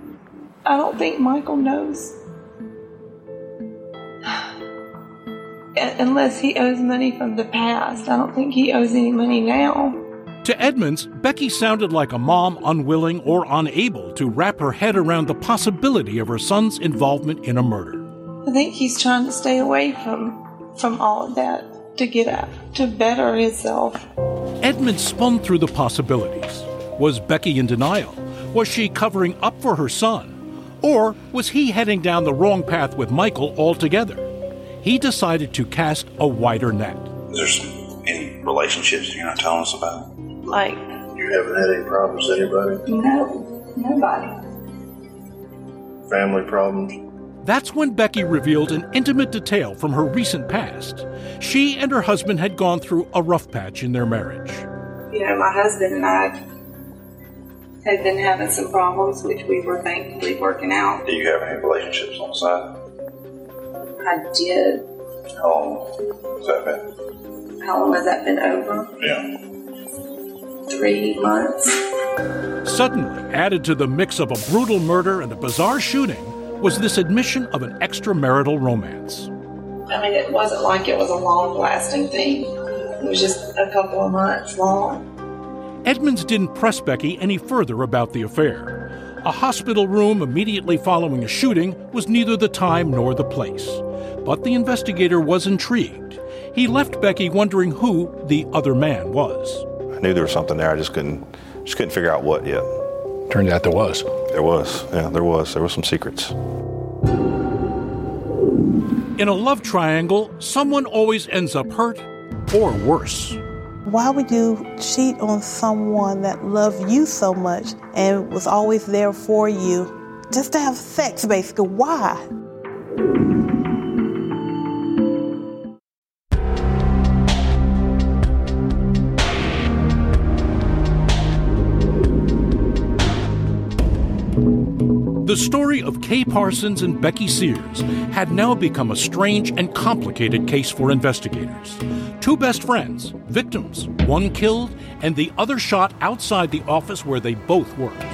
I don't think Michael knows. unless he owes money from the past. I don't think he owes any money now. To Edmonds, Becky sounded like a mom unwilling or unable to wrap her head around the possibility of her son's involvement in a murder. I think he's trying to stay away from all of that to get out, to better himself. Edmonds spun through the possibilities. Was Becky in denial? Was she covering up for her son? Or was he heading down the wrong path with Michael altogether? He decided to cast a wider net. Is there any relationships you're not telling us about? Like, You haven't had any problems with anybody? no, nobody. Family problems? That's when Becky revealed an intimate detail from her recent past. She and her husband had gone through a rough patch in their marriage. You know, my husband and I had been having some problems, which we were thankfully working out. Do you have any relationships on the side? I did. How long has that been? How long has that been over? Yeah. 3 months. Suddenly, added to the mix of a brutal murder and a bizarre shooting, was this admission of an extramarital romance. I mean, it wasn't like it was a long-lasting thing. It was just a couple of months long. Edmonds didn't press Becky any further about the affair. A hospital room immediately following a shooting was neither the time nor the place. But the investigator was intrigued. He left Becky wondering who the other man was. I knew there was something there. I just couldn't figure out what yet. Turned out there was. There was. Yeah, there was. There were some secrets. In a love triangle, someone always ends up hurt or worse. Why would you cheat on someone that loved you so much and was always there for you? Just to have sex, basically. Why? The story of Kay Parsons and Becky Sears had now become a strange and complicated case for investigators. Two best friends, victims, one killed and the other shot outside the office where they both worked.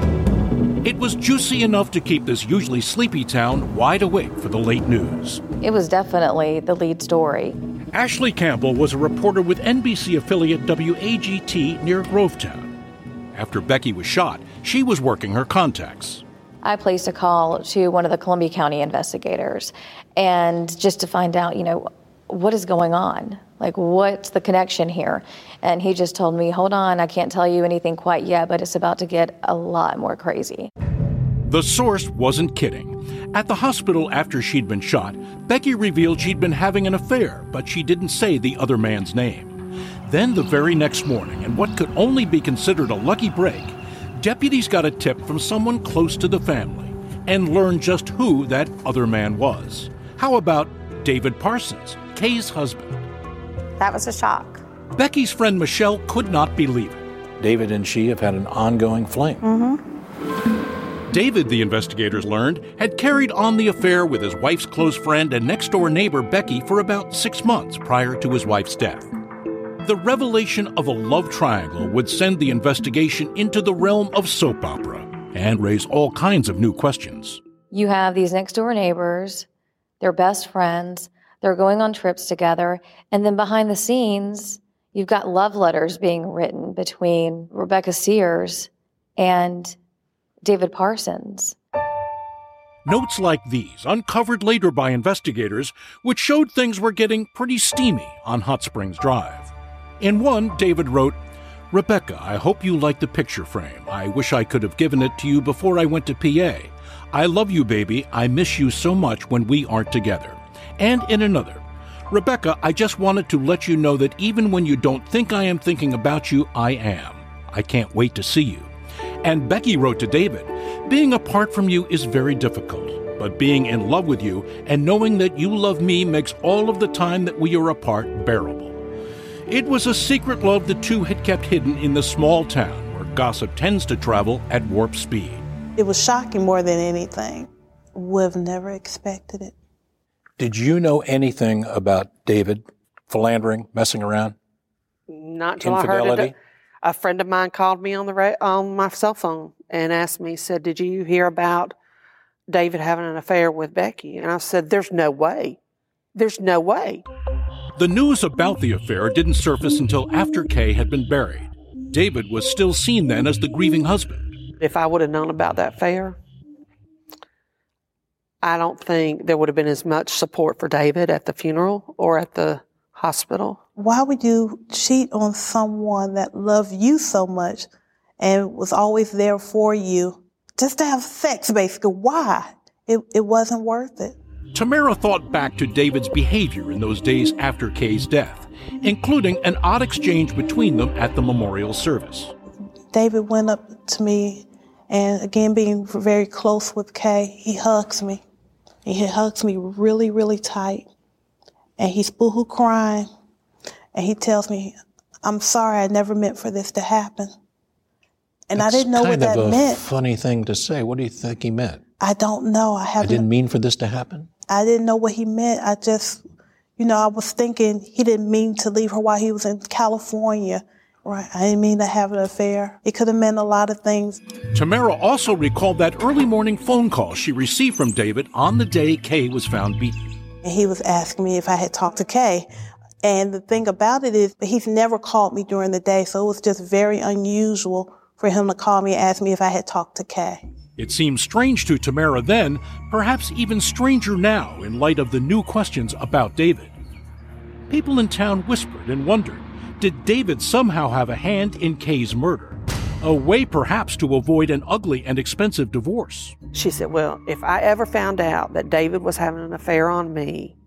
It was juicy enough to keep this usually sleepy town wide awake for the late news. It was definitely the lead story. Ashley Campbell was a reporter with NBC affiliate WAGT near Grovetown. After Becky was shot, she was working her contacts. I placed a call to one of the Columbia County investigators, and just to find out, what is going on? Like, what's the connection here? And he just told me, hold on, I can't tell you anything quite yet, but it's about to get a lot more crazy. The source wasn't kidding. At the hospital after she'd been shot, Becky revealed she'd been having an affair, but she didn't say the other man's name. Then the very next morning, in what could only be considered a lucky break, deputies got a tip from someone close to the family and learned just who that other man was. How about David Parsons, Kay's husband? That was a shock. Becky's friend Michelle could not believe it. David and she have had an ongoing flame. Mm-hmm. David, the investigators learned, had carried on the affair with his wife's close friend and next-door neighbor Becky for about 6 months prior to his wife's death. The revelation of a love triangle would send the investigation into the realm of soap opera and raise all kinds of new questions. You have these next-door neighbors, they're best friends, they're going on trips together, and then behind the scenes, you've got love letters being written between Rebecca Sears and David Parsons. Notes like these, uncovered later by investigators, which showed things were getting pretty steamy on Hot Springs Drive. In one, David wrote, Rebecca, I hope you like the picture frame. I wish I could have given it to you before I went to PA. I love you, baby. I miss you so much when we aren't together. And in another, Rebecca, I just wanted to let you know that even when you don't think I am thinking about you, I am. I can't wait to see you. And Becky wrote to David, being apart from you is very difficult, but being in love with you and knowing that you love me makes all of the time that we are apart bearable. It was a secret love the two had kept hidden in the small town where gossip tends to travel at warp speed. It was shocking more than anything. Would have never expected it. Did you know anything about David philandering, messing around? Not until I heard it. A friend of mine called me on my cell phone and asked me, said, did you hear about David having an affair with Becky? And I said, there's no way. There's no way. The news about the affair didn't surface until after Kay had been buried. David was still seen then as the grieving husband. If I would have known about that affair, I don't think there would have been as much support for David at the funeral or at the hospital. Why would you cheat on someone that loved you so much and was always there for you just to have sex, basically? Why? It wasn't worth it. Tamara thought back to David's behavior in those days after Kay's death, including an odd exchange between them at the memorial service. David went up to me, and again, being very close with Kay, he hugs me. He hugs me really, really tight. And he's boohoo crying. And he tells me, I'm sorry, I never meant for this to happen. And I didn't know what that meant. That's kind of a funny thing to say. What do you think he meant? I don't know. I didn't mean for this to happen? I didn't know what he meant. I just, I was thinking he didn't mean to leave her while he was in California. Right. I didn't mean to have an affair. It could have meant a lot of things. Tamara also recalled that early morning phone call she received from David on the day Kay was found beaten. And he was asking me if I had talked to Kay. And the thing about it is he's never called me during the day, so it was just very unusual for him to call me and ask me if I had talked to Kay. It seemed strange to Tamara then, perhaps even stranger now in light of the new questions about David. People in town whispered and wondered, did David somehow have a hand in Kay's murder? A way perhaps to avoid an ugly and expensive divorce. She said, well, if I ever found out that David was having an affair on me,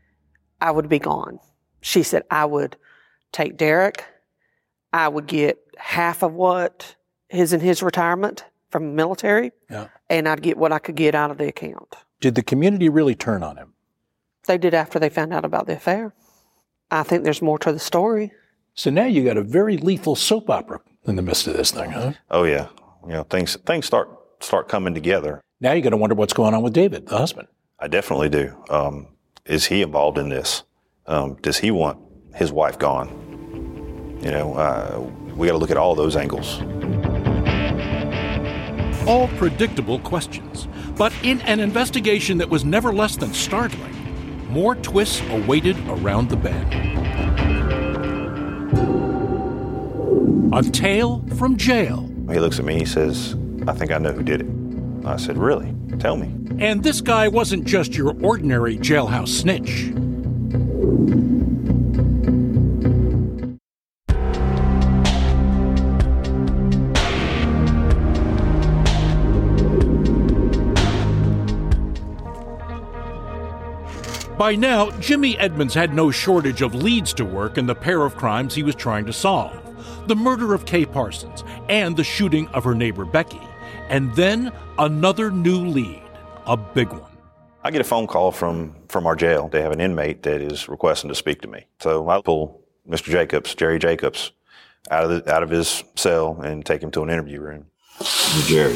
I would be gone. She said, I would take Derek. I would get half of what is in his retirement from the military, and I'd get what I could get out of the account. Did the community really turn on him? They did after they found out about the affair. I think there's more to the story. So now you got a very lethal soap opera in the midst of this thing, huh? Oh, yeah. Things start coming together. Now you got to wonder what's going on with David, the husband. I definitely do. Is he involved in this? Does he want his wife gone? We got to look at all those angles. All predictable questions, but in an investigation that was never less than startling, more twists awaited around the bend. A tale from jail. He looks at me, he says, I think I know who did it. I said, really? Tell me. And this guy wasn't just your ordinary jailhouse snitch. By now, Jimmy Edmonds had no shortage of leads to work in the pair of crimes he was trying to solve. The murder of Kay Parsons and the shooting of her neighbor Becky. And then another new lead, a big one. I get a phone call from our jail. They have an inmate that is requesting to speak to me. So I pull Mr. Jacobs, Jerry Jacobs, out of his cell and take him to an interview room. Jerry, right?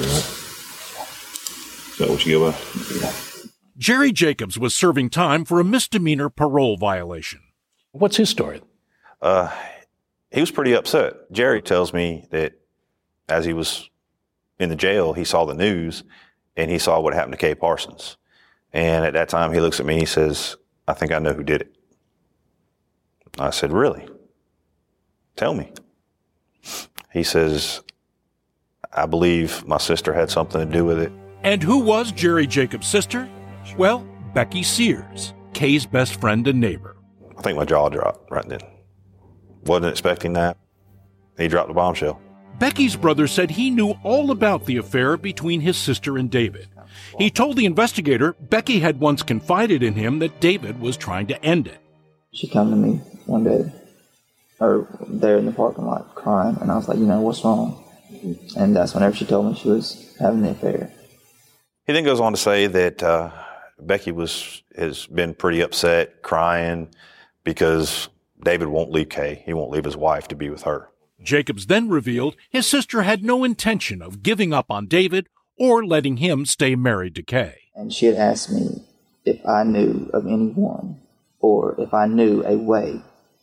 Is that what you go by? Yeah. Jerry Jacobs was serving time for a misdemeanor parole violation. What's his story? He was pretty upset. Jerry tells me that as he was in the jail, he saw the news and he saw what happened to Kay Parsons. And at that time, he looks at me and he says, I think I know who did it. I said, really? Tell me. He says, I believe my sister had something to do with it. And who was Jerry Jacobs' sister? Well, Becky Sears, Kay's best friend and neighbor. I think my jaw dropped right then. Wasn't expecting that. He dropped the bombshell. Becky's brother said he knew all about the affair between his sister and David. He told the investigator Becky had once confided in him that David was trying to end it. She came to me one day, or there in the parking lot, crying, and I was like, what's wrong? And that's whenever she told me she was having the affair. He then goes on to say that Becky has been pretty upset, crying, because David won't leave Kay. He won't leave his wife to be with her. Jacobs then revealed his sister had no intention of giving up on David or letting him stay married to Kay. And she had asked me if I knew of anyone or if I knew a way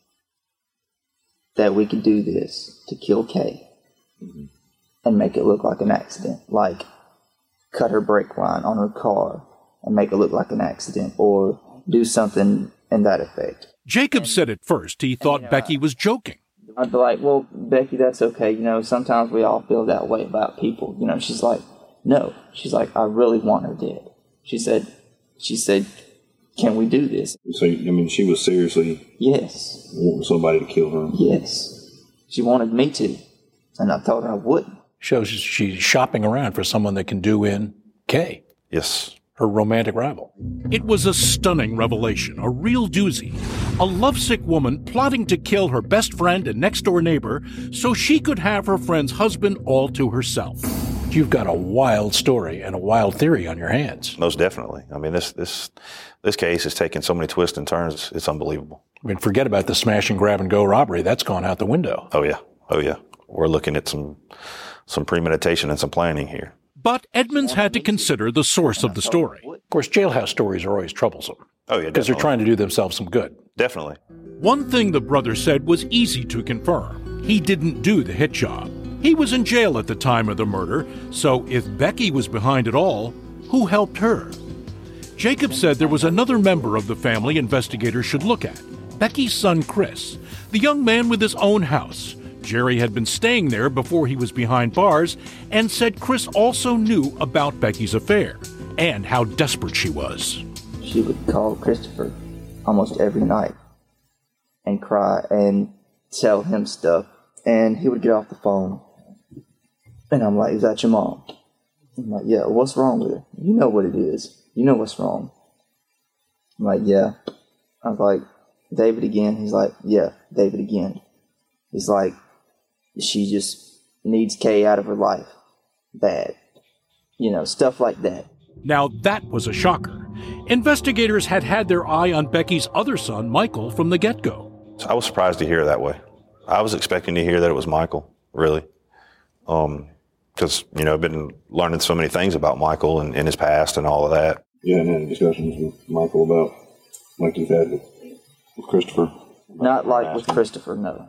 that we could do this to kill Kay and make it look like an accident, like cut her brake line on her car and make it look like an accident, or do something and that effect. Jacob said at first he thought Becky was joking. I'd be like, well, Becky, that's okay. Sometimes we all feel that way about people. She's like, no. She's like, I really want her dead. She said, can we do this? So, she was seriously wanting somebody to kill her? Yes. She wanted me to, and I told her I wouldn't. Shows she's shopping around for someone that can do in Kay. Yes. Her romantic rival. It was a stunning revelation, a real doozy. A lovesick woman plotting to kill her best friend and next-door neighbor so she could have her friend's husband all to herself. You've got a wild story and a wild theory on your hands. Most definitely. This case is taking so many twists and turns, it's unbelievable. Forget about the smash and grab and go robbery. That's gone out the window. Oh, yeah. We're looking at some premeditation and some planning here. But Edmonds had to consider the source of the story. Of course, jailhouse stories are always troublesome. Oh, yeah, because they're trying to do themselves some good. Definitely. One thing the brother said was easy to confirm. He didn't do the hit job. He was in jail at the time of the murder, so if Becky was behind it all, who helped her? Jacob said there was another member of the family investigators should look at, Becky's son Chris, the young man with his own house. Jerry had been staying there before he was behind bars and said Chris also knew about Becky's affair and how desperate she was. She would call Christopher almost every night and cry and tell him stuff, and he would get off the phone. And I'm like, is that your mom? I'm like, yeah, what's wrong with her? You know what it is. You know what's wrong. I'm like, yeah. I was like, David again? He's like, yeah, David again. He's like, she just needs Kay out of her life. Bad. Stuff like that. Now that was a shocker. Investigators had their eye on Becky's other son, Michael, from the get-go. So I was surprised to hear it that way. I was expecting to hear that it was Michael, really. Because, I've been learning so many things about Michael and his past and all of that. Yeah, and then discussions with Michael about, like you've had with Christopher. Not like with Christopher, no.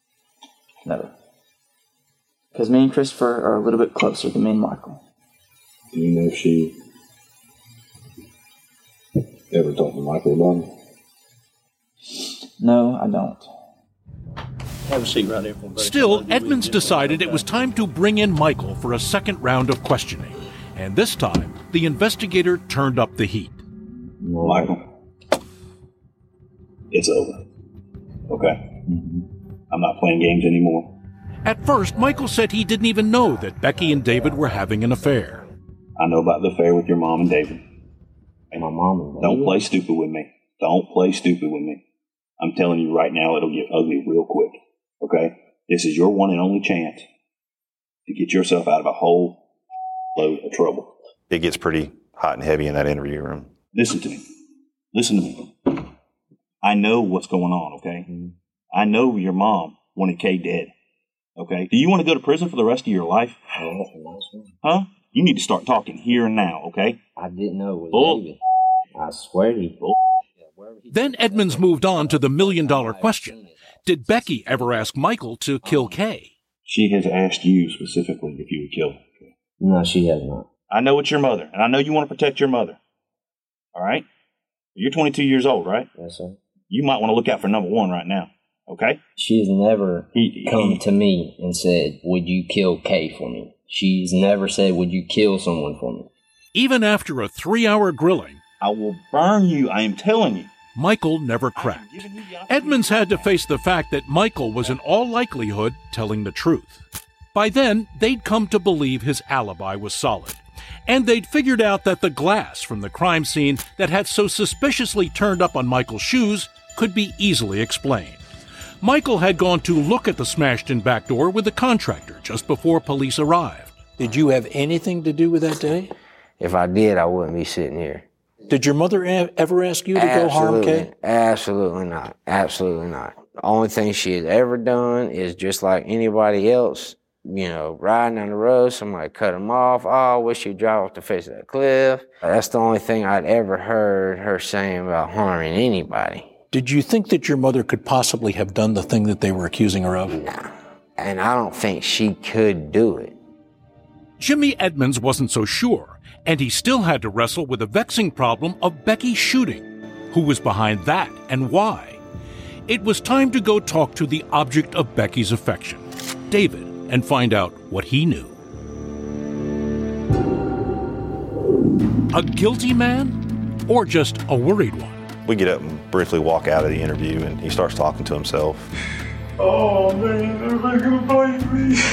No. Because me and Christopher are a little bit closer than me and Michael. Do you know if she ever talked to Michael about it? No, I don't. Have a seat right there. Still, Edmonds decided it was time to bring in Michael for a second round of questioning. And this time, the investigator turned up the heat. Michael, it's over. Okay? I'm not playing games anymore. At first, Michael said he didn't even know that Becky and David were having an affair. I know about the affair with your mom and David. And my mom and David? Don't play stupid with me. Don't play stupid with me. I'm telling you right now, it'll get ugly real quick. Okay? This is your one and only chance to get yourself out of a whole load of trouble. It gets pretty hot and heavy in that interview room. Listen to me. Listen to me. I know what's going on, okay? I know your mom wanted Kay dead. Okay? Do you want to go to prison for the rest of your life? Oh, that's a nice one. Huh? You need to start talking here and now, okay? I didn't know it was David. I swear to you. Then Edmonds moved on to the million-dollar question. Did Becky ever ask Michael to kill Kay? She has asked you specifically if you would kill her. No, she has not. I know it's your mother, and I know you want to protect your mother. All right? You're 22 years old, right? Yes, sir. You might want to look out for number one right now, okay? She's never come to me and said, would you kill Kay for me? She's never said, would you kill someone for me? Even after a 3-hour grilling, I will burn you, I am telling you. Michael never cracked. Edmonds had to face the fact that Michael was in all likelihood telling the truth. By then, they'd come to believe his alibi was solid. And they'd figured out that the glass from the crime scene that had so suspiciously turned up on Michael's shoes could be easily explained. Michael had gone to look at the smashed-in back door with the contractor just before police arrived. Did you have anything to do with that day? If I did, I wouldn't be sitting here. Did your mother ever ask you to go harm Kay? Absolutely not. Absolutely not. The only thing she has ever done is just like anybody else, riding down the road, somebody cut him off. Oh, I wish you'd drive off the face of that cliff. That's the only thing I'd ever heard her saying about harming anybody. Did you think that your mother could possibly have done the thing that they were accusing her of? No. And I don't think she could do it. Jimmy Edmonds wasn't so sure, and he still had to wrestle with the vexing problem of Becky shooting. Who was behind that and why? It was time to go talk to the object of Becky's affection, David, and find out what he knew. A guilty man or just a worried one? We get up and briefly walk out of the interview, and he starts talking to himself. Oh man, everybody gonna blame me.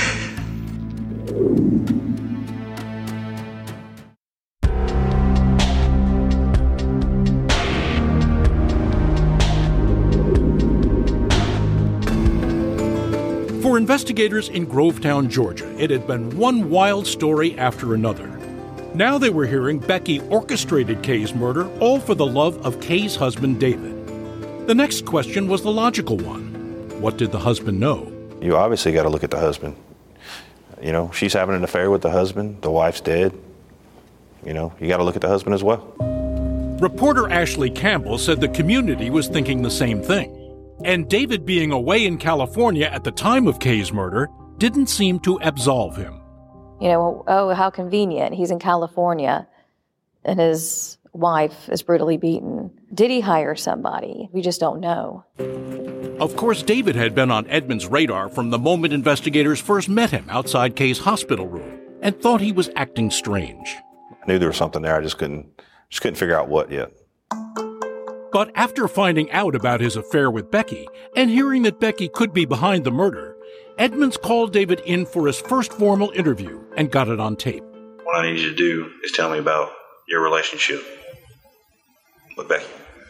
For investigators in Grovetown, Georgia, it had been one wild story after another. Now they were hearing Becky orchestrated Kay's murder, all for the love of Kay's husband, David. The next question was the logical one. What did the husband know? You obviously got to look at the husband. You know, she's having an affair with the husband. The wife's dead. You know, you got to look at the husband as well. Reporter Ashley Campbell said the community was thinking the same thing. And David being away in California at the time of Kay's murder didn't seem to absolve him. You know, oh, how convenient. He's in California and his wife is brutally beaten. Did he hire somebody? We just don't know. Of course, David had been on Edmund's radar from the moment investigators first met him outside Kay's hospital room and thought he was acting strange. I knew there was something there. I just couldn't figure out what yet. But after finding out about his affair with Becky and hearing that Becky could be behind the murder, Edmonds called David in for his first formal interview and got it on tape. What I need you to do is tell me about your relationship with Becky.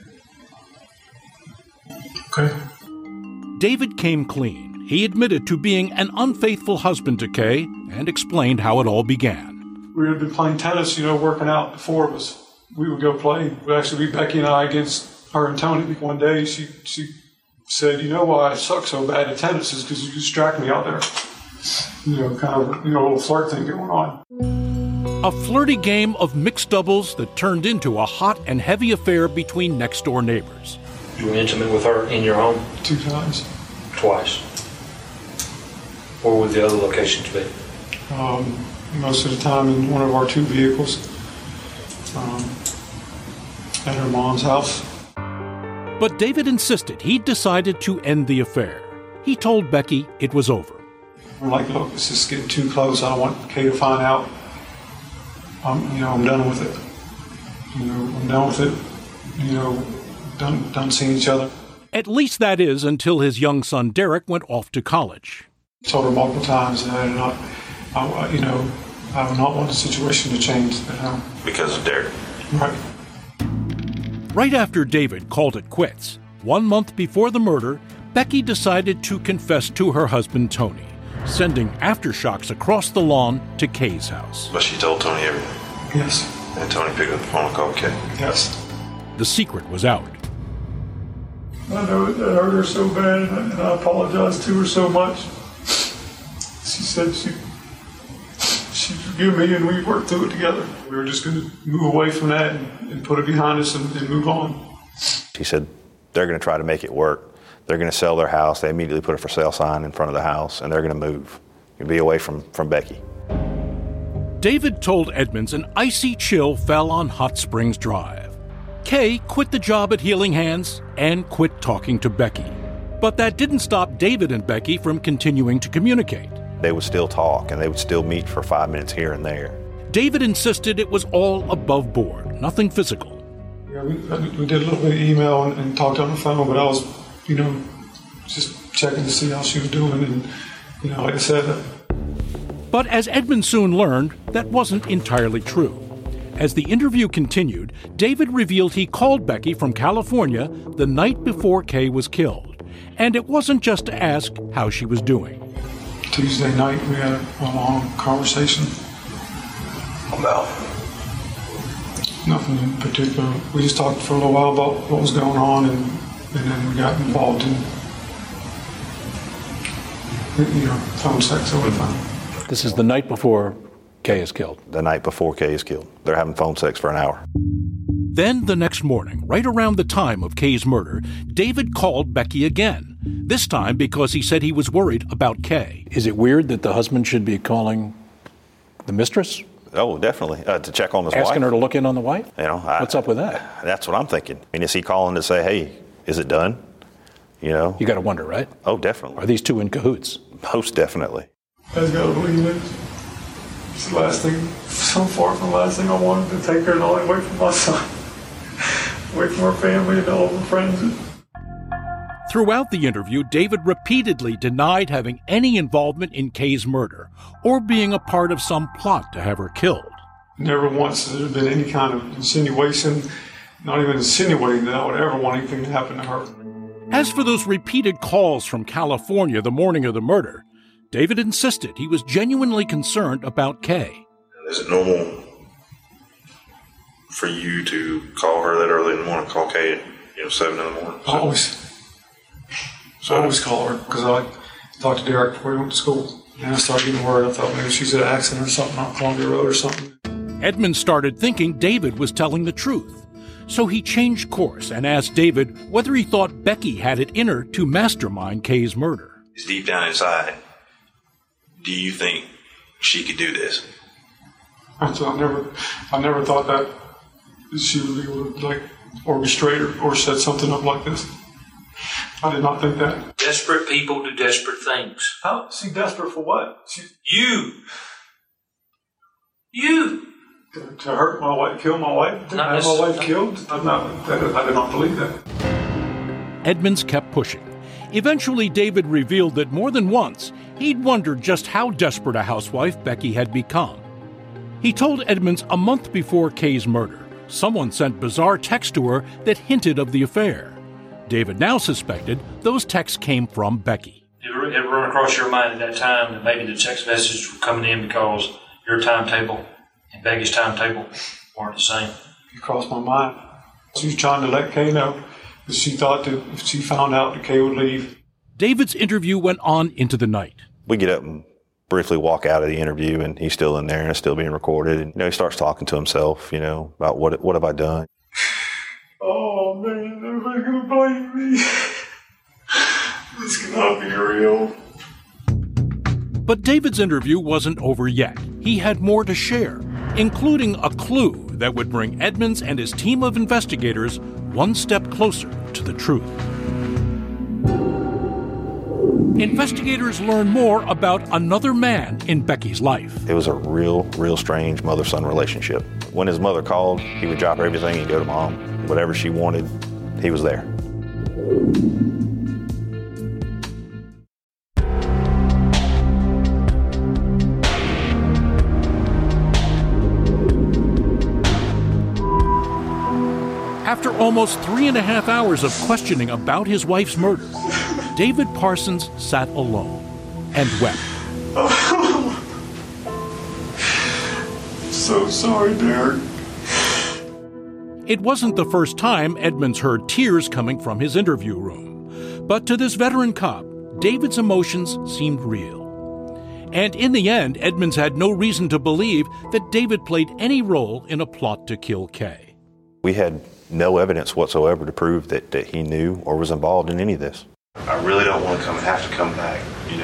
Okay. David came clean. He admitted to being an unfaithful husband to Kay and explained how it all began. We had been playing tennis, working out, the four of us. We would go play. It would actually be Becky and I against her and Tony. One day she said, "You know why I suck so bad at tennis is because you distract me out there." Kind of a little flirt thing going on. A flirty game of mixed doubles that turned into a hot and heavy affair between next-door neighbors. You were intimate with her in your home? 2 times. Twice. Where would the other locations be? Most of the time in one of our 2 vehicles. At her mom's house. But David insisted he decided to end the affair. He told Becky it was over. I'm like, look, it's just getting too close. I don't want Kay to find out. I'm done with it. I'm done with it. Done seeing each other. At least that is until his young son Derek went off to college. I told her multiple times that I would not want the situation to change at home. Because of Derek? Right. Right after David called it quits, 1 month before the murder, Becky decided to confess to her husband Tony, sending aftershocks across the lawn to Kay's house. But she told Tony everything? Yes. And Tony picked up the phone and called Kay? Yes. The secret was out. I know that hurt her so bad, and I apologize to her so much. She said she'd forgive me, and we'd work through it together. We were just going to move away from that and put it behind us and move on. She said they're going to try to make it work. They're going to sell their house. They immediately put a for sale sign in front of the house, and they're going to move and be away from Becky. David told Edmonds an icy chill fell on Hot Springs Drive. Kay quit the job at Healing Hands and quit talking to Becky. But that didn't stop David and Becky from continuing to communicate. They would still talk, and they would still meet for 5 minutes here and there. David insisted it was all above board, nothing physical. Yeah, we did a little bit of email and talked on the phone, but I was, just checking to see how she was doing, and, like I said. But as Edmund soon learned, that wasn't entirely true. As the interview continued, David revealed he called Becky from California the night before Kay was killed. And it wasn't just to ask how she was doing. Tuesday night, we had a long conversation. About? Nothing in particular. We just talked for a little while about what was going on, and then we got involved in, phone sex over the phone. This is the night before Kay is killed. The night before Kay is killed. They're having phone sex for an hour. Then the next morning, right around the time of Kay's murder, David called Becky again. This time because he said he was worried about Kay. Is it weird that the husband should be calling the mistress? Oh, definitely. To check on his wife. Asking her to look in on the wife? You know, what's up with that? That's what I'm thinking. I mean, is he calling to say, hey, is it done? You know? You got to wonder, right? Oh, definitely. Are these two in cahoots? Most definitely. I just got to believe it. It's the last thing, so far from the last thing I wanted to take her away from my son, away from her family and all her friends. Throughout the interview, David repeatedly denied having any involvement in Kay's murder or being a part of some plot to have her killed. Never once has there been any kind of insinuation, not even insinuating that I would ever want anything to happen to her. As for those repeated calls from California the morning of the murder, David insisted he was genuinely concerned about Kay. Is it normal for you to call her that early in the morning, call Kay at 7 in the morning? I always call her because I talked to Derek before he went to school. And I started getting worried. I thought maybe she's at an accident or something on Columbia Road or something. Edmund started thinking David was telling the truth. So he changed course and asked David whether he thought Becky had it in her to mastermind Kay's murder. Deep down inside, do you think she could do this? I never thought that she would be able to orchestrate or set something up like this. I did not think that. Desperate people do desperate things. How? She desperate for what? You. To hurt my wife, kill my wife, to have my wife killed? I did not believe that. Edmonds kept pushing. Eventually, David revealed that more than once, he'd wondered just how desperate a housewife Becky had become. He told Edmonds a month before Kay's murder, someone sent bizarre texts to her that hinted of the affair. David now suspected those texts came from Becky. Did it ever run across your mind at that time that maybe the text messages were coming in because your timetable and Becky's timetable weren't the same? It crossed my mind. She was trying to let Kay know that she thought that if she found out that Kay would leave. David's interview went on into the night. We get up and briefly walk out of the interview, and he's still in there and it's still being recorded. And he starts talking to himself, about what have I done. Oh man, everybody's gonna blame me. This cannot be real. But David's interview wasn't over yet. He had more to share, including a clue that would bring Edmonds and his team of investigators one step closer to the truth. Investigators learned more about another man in Becky's life. It was a real strange mother-son relationship. When his mother called, he would drop everything and go to mom. Whatever she wanted, he was there. After almost 3.5 hours of questioning about his wife's murder, David Parsons sat alone and wept. So sorry, Derek. It wasn't the first time Edmonds heard tears coming from his interview room. But to this veteran cop, David's emotions seemed real. And in the end, Edmonds had no reason to believe that David played any role in a plot to kill Kay. We had no evidence whatsoever to prove that he knew or was involved in any of this. I really don't want to have to come back,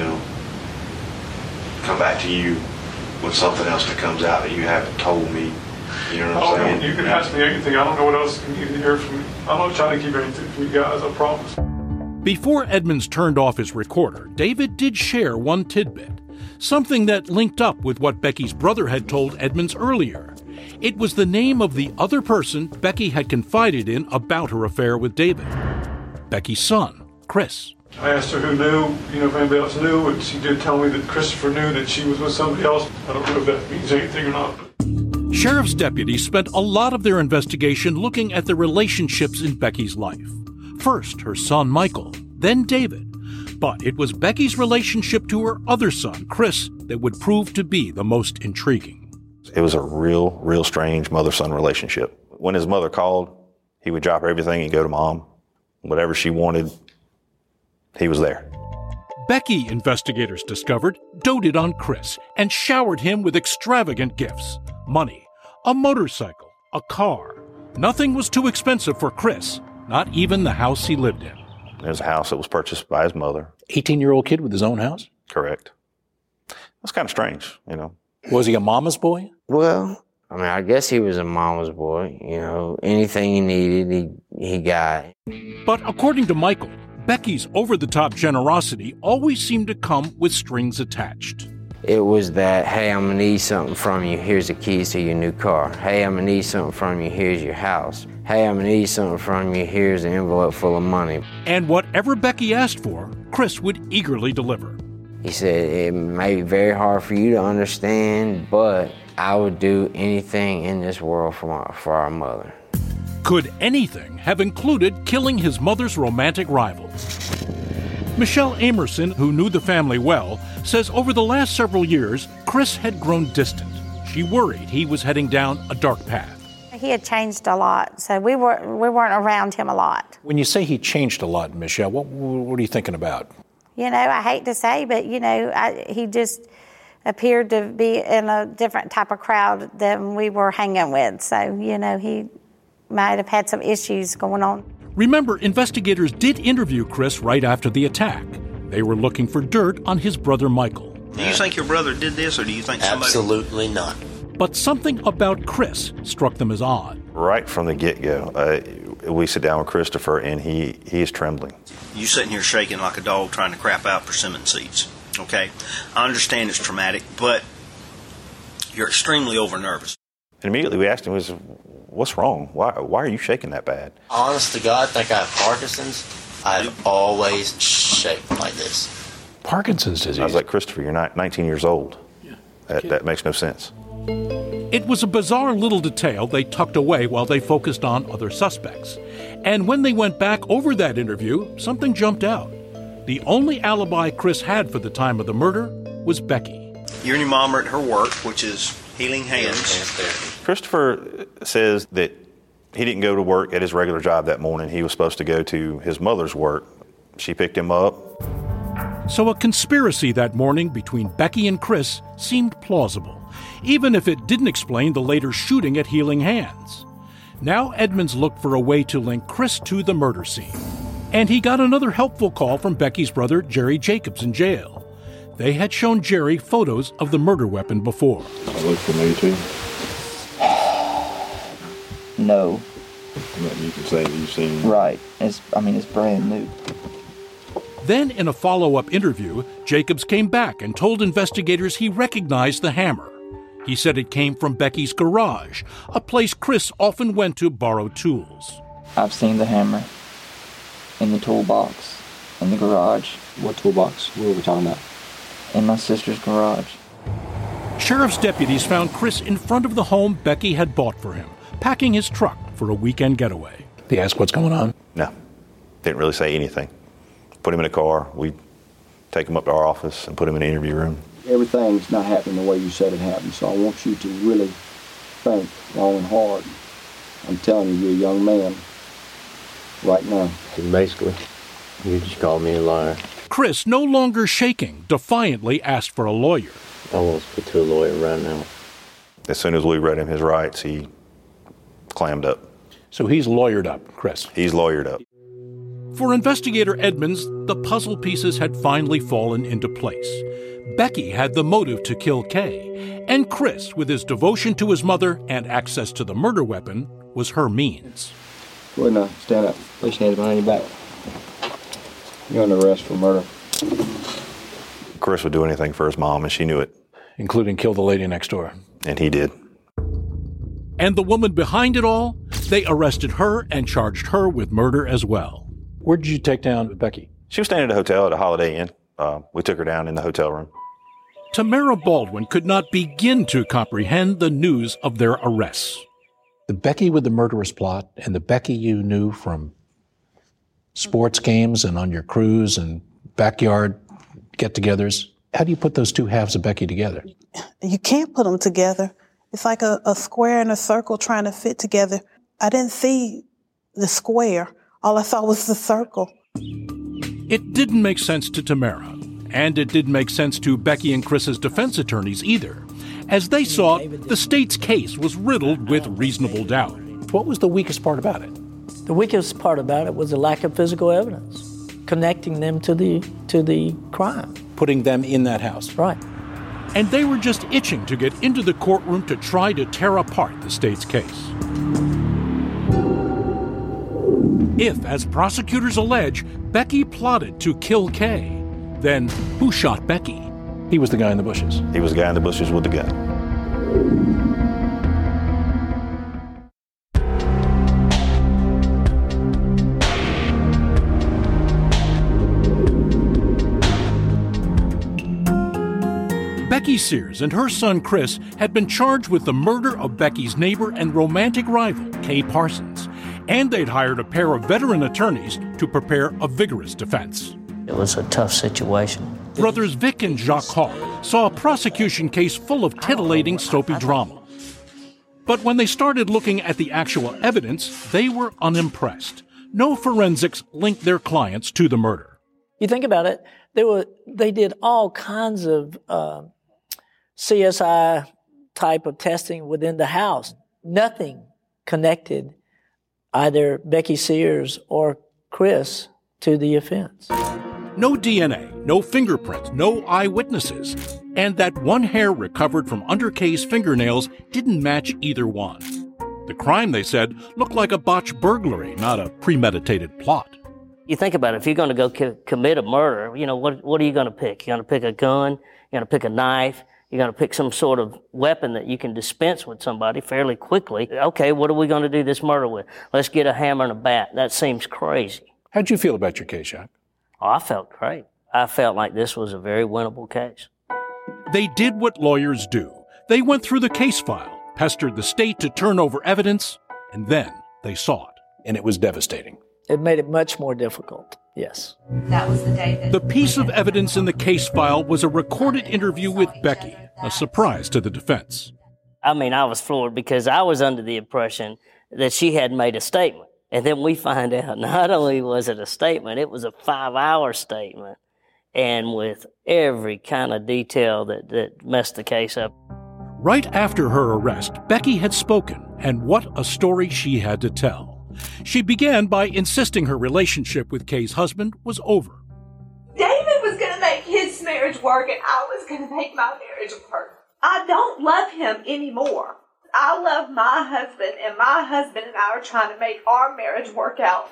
come back to you with something else that comes out that you haven't told me. You know what I'm saying? You can ask me anything. I don't know what else you need to hear from me. I'm not trying to keep anything from you guys, I promise. Before Edmonds turned off his recorder, David did share one tidbit, something that linked up with what Becky's brother had told Edmonds earlier. It was the name of the other person Becky had confided in about her affair with David. Becky's son, Chris. I asked her who knew, if anybody else knew, and she did tell me that Christopher knew that she was with somebody else. I don't know if that means anything or not. Sheriff's deputies spent a lot of their investigation looking at the relationships in Becky's life. First, her son, Michael, then David. But it was Becky's relationship to her other son, Chris, that would prove to be the most intriguing. It was a real strange mother-son relationship. When his mother called, he would drop everything and go to mom. Whatever she wanted, he was there. Becky, investigators discovered, doted on Chris and showered him with extravagant gifts. Money, a motorcycle, a car. Nothing was too expensive for Chris, not even the house he lived in. It was a house that was purchased by his mother. 18-year-old kid with his own house? Correct. That's kind of strange, Was he a mama's boy? Well, I mean, I guess he was a mama's boy. You know, anything he needed, he got. But according to Michael, Becky's over-the-top generosity always seemed to come with strings attached. It was that, hey, I'm going to need something from you. Here's the keys to your new car. Hey, I'm going to need something from you. Here's your house. Hey, I'm going to need something from you. Here's an envelope full of money. And whatever Becky asked for, Chris would eagerly deliver. He said, it may be very hard for you to understand, but I would do anything in this world for our mother. Could anything have included killing his mother's romantic rival? Michelle Amerson, who knew the family well, says over the last several years, Chris had grown distant. She worried he was heading down a dark path. He had changed a lot, so we weren't around him a lot. When you say he changed a lot, Michelle, what are you thinking about? You know, I hate to say, but, you know, he just appeared to be in a different type of crowd than we were hanging with. So, you know, he might have had some issues going on. Remember, investigators did interview Chris right after the attack. They were looking for dirt on his brother Michael. Do you think your brother did this, or do you think somebody... Absolutely not. But something about Chris struck them as odd. Right from the get-go, we sit down with Christopher, and he is trembling. You sitting here shaking like a dog trying to crap out persimmon seeds, okay? I understand it's traumatic, but you're extremely over-nervous. And immediately we asked him, what's wrong? Why are you shaking that bad? Honest to God, I think I have Parkinson's. I've always shaken like this. Parkinson's disease? I was like, Christopher, you're 19 years old. Yeah. That makes no sense. It was a bizarre little detail they tucked away while they focused on other suspects. And when they went back over that interview, something jumped out. The only alibi Chris had for the time of the murder was Becky. You and your mom are at her work, which is Healing Hands. Christopher says that he didn't go to work at his regular job that morning. He was supposed to go to his mother's work. She picked him up. So a conspiracy that morning between Becky and Chris seemed plausible, even if it didn't explain the later shooting at Healing Hands. Now Edmonds looked for a way to link Chris to the murder scene. And he got another helpful call from Becky's brother, Jerry Jacobs, in jail. They had shown Jerry photos of the murder weapon before. It looks familiar to you? No. You can say that you've seen... Right. It's brand new. Then, in a follow-up interview, Jacobs came back and told investigators he recognized the hammer. He said it came from Becky's garage, a place Chris often went to borrow tools. I've seen the hammer in the toolbox in the garage. What toolbox? What are we talking about? In my sister's garage. Sheriff's deputies found Chris in front of the home Becky had bought for him, packing his truck for a weekend getaway. They asked what's going on? No. Didn't really say anything. Put him in a car. We take him up to our office and put him in the interview room. Everything's not happening the way you said it happened, so I want you to really think long and hard. I'm telling you, you're a young man right now. Basically, you just called me a liar. Chris, no longer shaking, defiantly asked for a lawyer. I won't speak to a lawyer right now. As soon as we read him his rights, he clammed up. So he's lawyered up, Chris. He's lawyered up. For investigator Edmonds, the puzzle pieces had finally fallen into place. Becky had the motive to kill Kay, and Chris, with his devotion to his mother and access to the murder weapon, was her means. Go ahead now, stand up. Place your hands behind your back. You're under arrest for murder. Chris would do anything for his mom, and she knew it. Including kill the lady next door. And he did. And the woman behind it all, they arrested her and charged her with murder as well. Where did you take down Becky? She was staying at a hotel at a Holiday Inn. We took her down in the hotel room. Tamara Baldwin could not begin to comprehend the news of their arrests. The Becky with the murderous plot and the Becky you knew from sports games and on your cruise and backyard get-togethers, how do you put those two halves of Becky together? You can't put them together. It's like a square and a circle trying to fit together. I didn't see the square. All I saw was the circle. It didn't make sense to Tamara, and it didn't make sense to Becky and Chris's defense attorneys either, as they saw the state's case was riddled with reasonable doubt. What was the weakest part about it? The weakest part about it was the lack of physical evidence, connecting them to the crime. Putting them in that house. Right. and they were just itching to get into the courtroom to try to tear apart the state's case. If, as prosecutors allege, Becky plotted to kill Kay, then who shot Becky? He was the guy in the bushes. He was the guy in the bushes with the gun. Becky Sears and her son Chris had been charged with the murder of Becky's neighbor and romantic rival, Kay Parsons, and they'd hired a pair of veteran attorneys to prepare a vigorous defense. It was a tough situation. Brothers Vic and Jacques Hall saw a prosecution case full of titillating soapy drama. But when they started looking at the actual evidence, they were unimpressed. No forensics linked their clients to the murder. You think about it, they did all kinds of CSI type of testing within the house. Nothing connected either Becky Sears or Chris to the offense. No DNA, no fingerprints, no eyewitnesses. And that one hair recovered from under Kay's fingernails didn't match either one. The crime, they said, looked like a botched burglary, not a premeditated plot. You think about it, if you're going to go commit a murder, what are you going to pick? You're going to pick a gun, you're going to pick a knife, you're going to pick some sort of weapon that you can dispense with somebody fairly quickly. Okay, what are we going to do this murder with? Let's get a hammer and a bat. That seems crazy. How'd you feel about your case, Jacques? Oh, I felt great. I felt like this was a very winnable case. They did what lawyers do. They went through the case file, pestered the state to turn over evidence, and then they saw it. And it was devastating. It made it much more difficult, yes. That was the day that... The piece of evidence in the case file was a recorded interview with Becky, a surprise to the defense. I mean, I was floored because I was under the impression that she had made a statement. And then we find out not only was it a statement, it was a 5-hour statement, and with every kind of detail that messed the case up. Right after her arrest, Becky had spoken, and what a story she had to tell. She began by insisting her relationship with Kay's husband was over. David was going to make his marriage work, and I was going to make my marriage work. I don't love him anymore. I love my husband, and my husband and I are trying to make our marriage work out.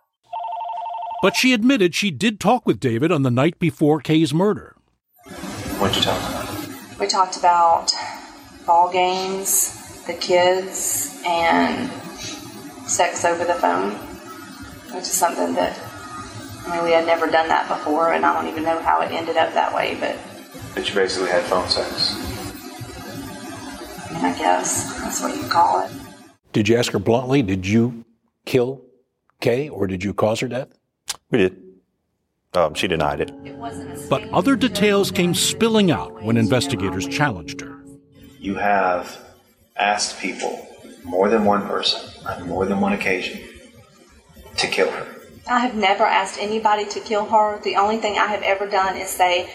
But she admitted she did talk with David on the night before Kay's murder. What'd you talk about? We talked about ball games, the kids, and sex over the phone, which is something that, we had never done that before, and I don't even know how it ended up that way, but you basically had phone sex. I guess that's what you call it. Did you ask her bluntly, did you kill Kay or did you cause her death? We did. She denied it. But other details came spilling out when investigators challenged her. You have asked people, more than one person, on more than one occasion, to kill her. I have never asked anybody to kill her. The only thing I have ever done is say,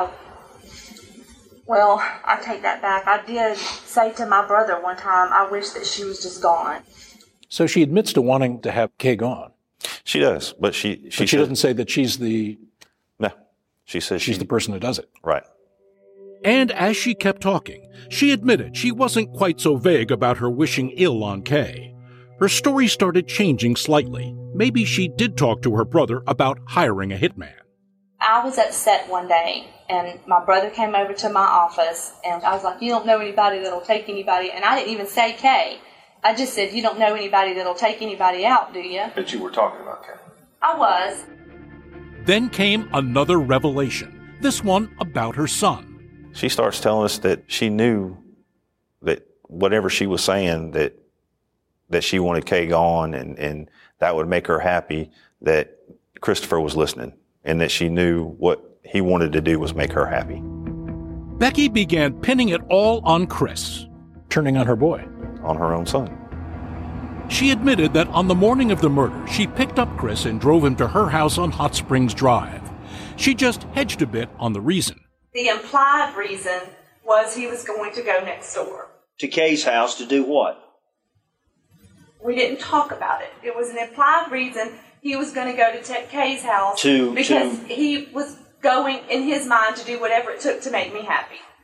well, I take that back. I did say to my brother one time, I wish that she was just gone. So she admits to wanting to have Kay gone. She does, but she doesn't say that she's the... No, she says she's the person who does it. Right. And as she kept talking, she admitted she wasn't quite so vague about her wishing ill on Kay. Her story started changing slightly. Maybe she did talk to her brother about hiring a hitman. I was upset one day, and my brother came over to my office, and I was like, you don't know anybody that'll take anybody, and I didn't even say Kay. I just said, you don't know anybody that'll take anybody out, do you? But you were talking about Kay. I was. Then came another revelation, this one about her son. She starts telling us that she knew that whatever she was saying, that she wanted Kay gone and that would make her happy, that Christopher was listening. And that she knew what he wanted to do was make her happy. Becky began pinning it all on Chris. Turning on her boy. On her own son. She admitted that on the morning of the murder, she picked up Chris and drove him to her house on Hot Springs Drive. She just hedged a bit on the reason. The implied reason was he was going to go next door. To Kay's house to do what? We didn't talk about it. It was an implied reason he was going to go to Kay's house because he was going in his mind to do whatever it took to make me happy.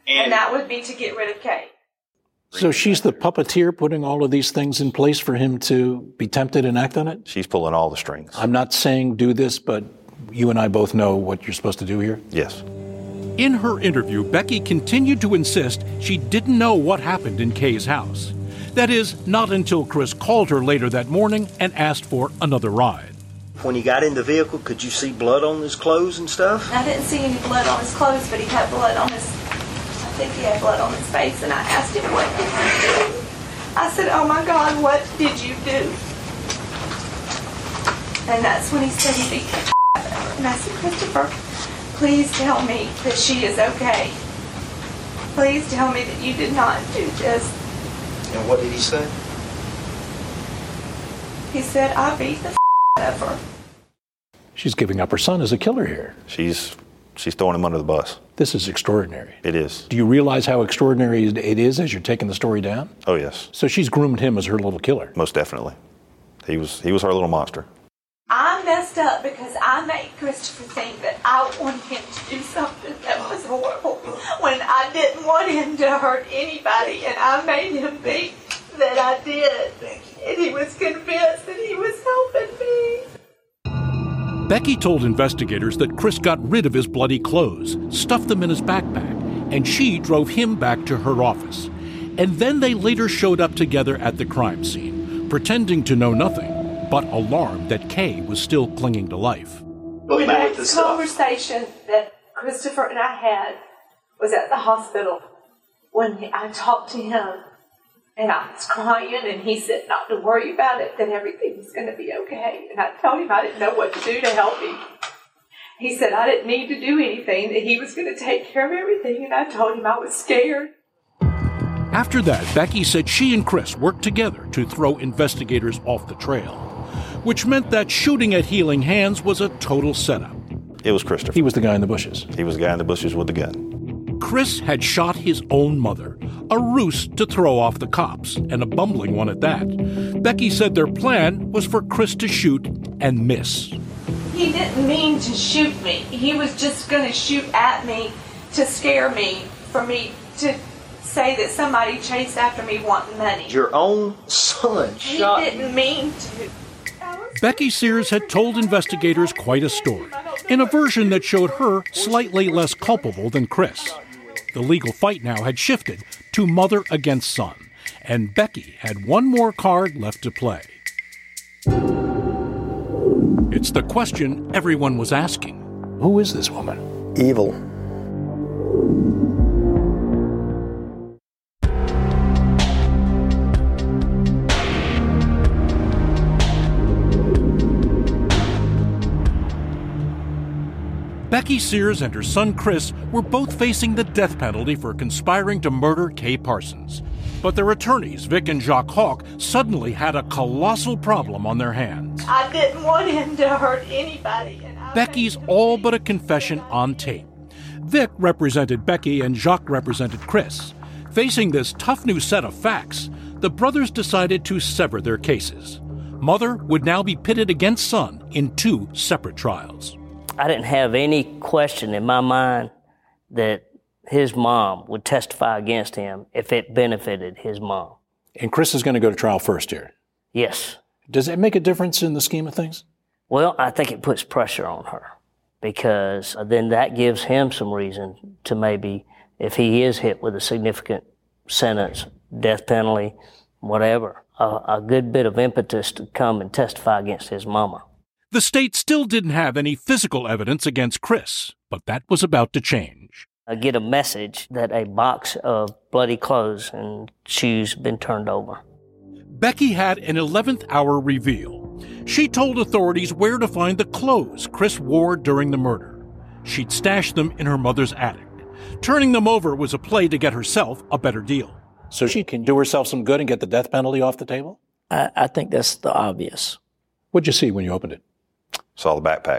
And that would be to get rid of Kay. So she's the puppeteer putting all of these things in place for him to be tempted and act on it? She's pulling all the strings. I'm not saying do this, but you and I both know what you're supposed to do here? Yes. In her interview, Becky continued to insist she didn't know what happened in Kay's house. That is, not until Chris called her later that morning and asked for another ride. When he got in the vehicle, could you see blood on his clothes and stuff? I didn't see any blood on his clothes, but he had blood on his, I think he had blood on his face, and I asked him, what did you do? I said, oh my God, what did you do? And that's when he said he beat the out of her. And I said, Christopher, please tell me that she is okay. Please tell me that you did not do this. And what did he say? He said, I beat the out of her. She's giving up her son as a killer here. She's throwing him under the bus. This is extraordinary. It is. Do you realize how extraordinary it is as you're taking the story down? Oh, yes. So she's groomed him as her little killer. Most definitely. He was her little monster. I messed up because I made Christopher think that I wanted him to do something that was horrible when I didn't want him to hurt anybody, and I made him think that I did. And he was convinced that he was helping me. Becky told investigators that Chris got rid of his bloody clothes, stuffed them in his backpack, and she drove him back to her office. And then they later showed up together at the crime scene, pretending to know nothing, but alarmed that Kay was still clinging to life. The next conversation that Christopher and I had was at the hospital when I talked to him, and I was crying, and he said not to worry about it, that everything was going to be okay. And I told him I didn't know what to do to help him. He said I didn't need to do anything, that he was going to take care of everything, and I told him I was scared. After that, Becky said she and Chris worked together to throw investigators off the trail, which meant that shooting at Healing Hands was a total setup. It was Christopher. He was the guy in the bushes. He was the guy in the bushes with the gun. Chris had shot his own mother, a ruse to throw off the cops, and a bumbling one at that. Becky said their plan was for Chris to shoot and miss. He didn't mean to shoot me. He was just going to shoot at me to scare me, for me to say that somebody chased after me wanting money. Your own son shot you. He didn't mean to. Becky Sears had told investigators quite a story, in a version that showed her slightly less culpable than Chris. The legal fight now had shifted to mother against son, and Becky had one more card left to play. It's the question everyone was asking. Who is this woman? Evil. Becky Sears and her son Chris were both facing the death penalty for conspiring to murder Kay Parsons. But their attorneys, Vic and Jacques Hawk, suddenly had a colossal problem on their hands. I didn't want him to hurt anybody. Becky's all but a confession on tape. Vic represented Becky and Jacques represented Chris. Facing this tough new set of facts, the brothers decided to sever their cases. Mother would now be pitted against son in 2 separate trials. I didn't have any question in my mind that his mom would testify against him if it benefited his mom. And Chris is going to go to trial first here? Yes. Does it make a difference in the scheme of things? Well, I think it puts pressure on her, because then that gives him some reason to maybe, if he is hit with a significant sentence, death penalty, whatever, a good bit of impetus to come and testify against his mama. The state still didn't have any physical evidence against Chris, but that was about to change. I get a message that a box of bloody clothes and shoes had been turned over. Becky had an 11th hour reveal. She told authorities where to find the clothes Chris wore during the murder. She'd stashed them in her mother's attic. Turning them over was a play to get herself a better deal. So she can do herself some good and get the death penalty off the table? I think that's the obvious. What'd you see when you opened it? Saw the backpack.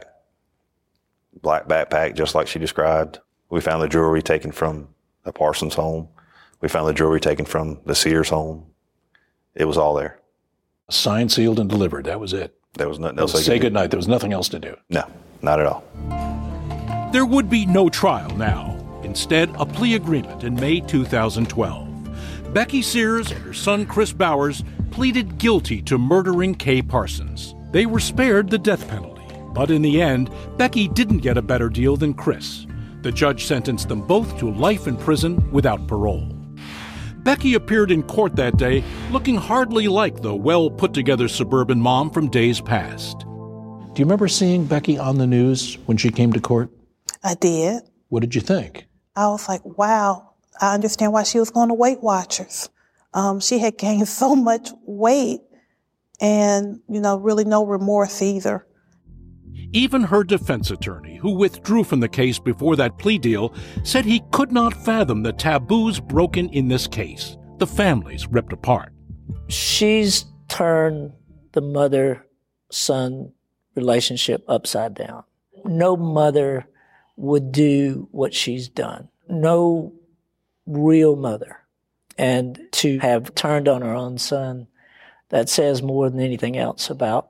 Black backpack, just like she described. We found the jewelry taken from the Parsons home. We found the jewelry taken from the Sears home. It was all there. Signed, sealed, and delivered. That was it. There was nothing else. Say goodnight. There was nothing else to do. No, not at all. There would be no trial now. instead a plea agreement in May 2012. Becky Sears and her son Chris Bowers pleaded guilty to murdering Kay Parsons. They were spared the death penalty, but in the end, Becky didn't get a better deal than Chris. The judge sentenced them both to life in prison without parole. Becky appeared in court that day looking hardly like the well-put-together suburban mom from days past. Do you remember seeing Becky on the news when she came to court? I did. What did you think? I was like, wow, I understand why she was going to Weight Watchers. She had gained so much weight and, really no remorse either. Even her defense attorney, who withdrew from the case before that plea deal, said he could not fathom the taboos broken in this case, the families ripped apart. She's turned the mother-son relationship upside down. No mother would do what she's done. No real mother. And to have turned on her own son, that says more than anything else about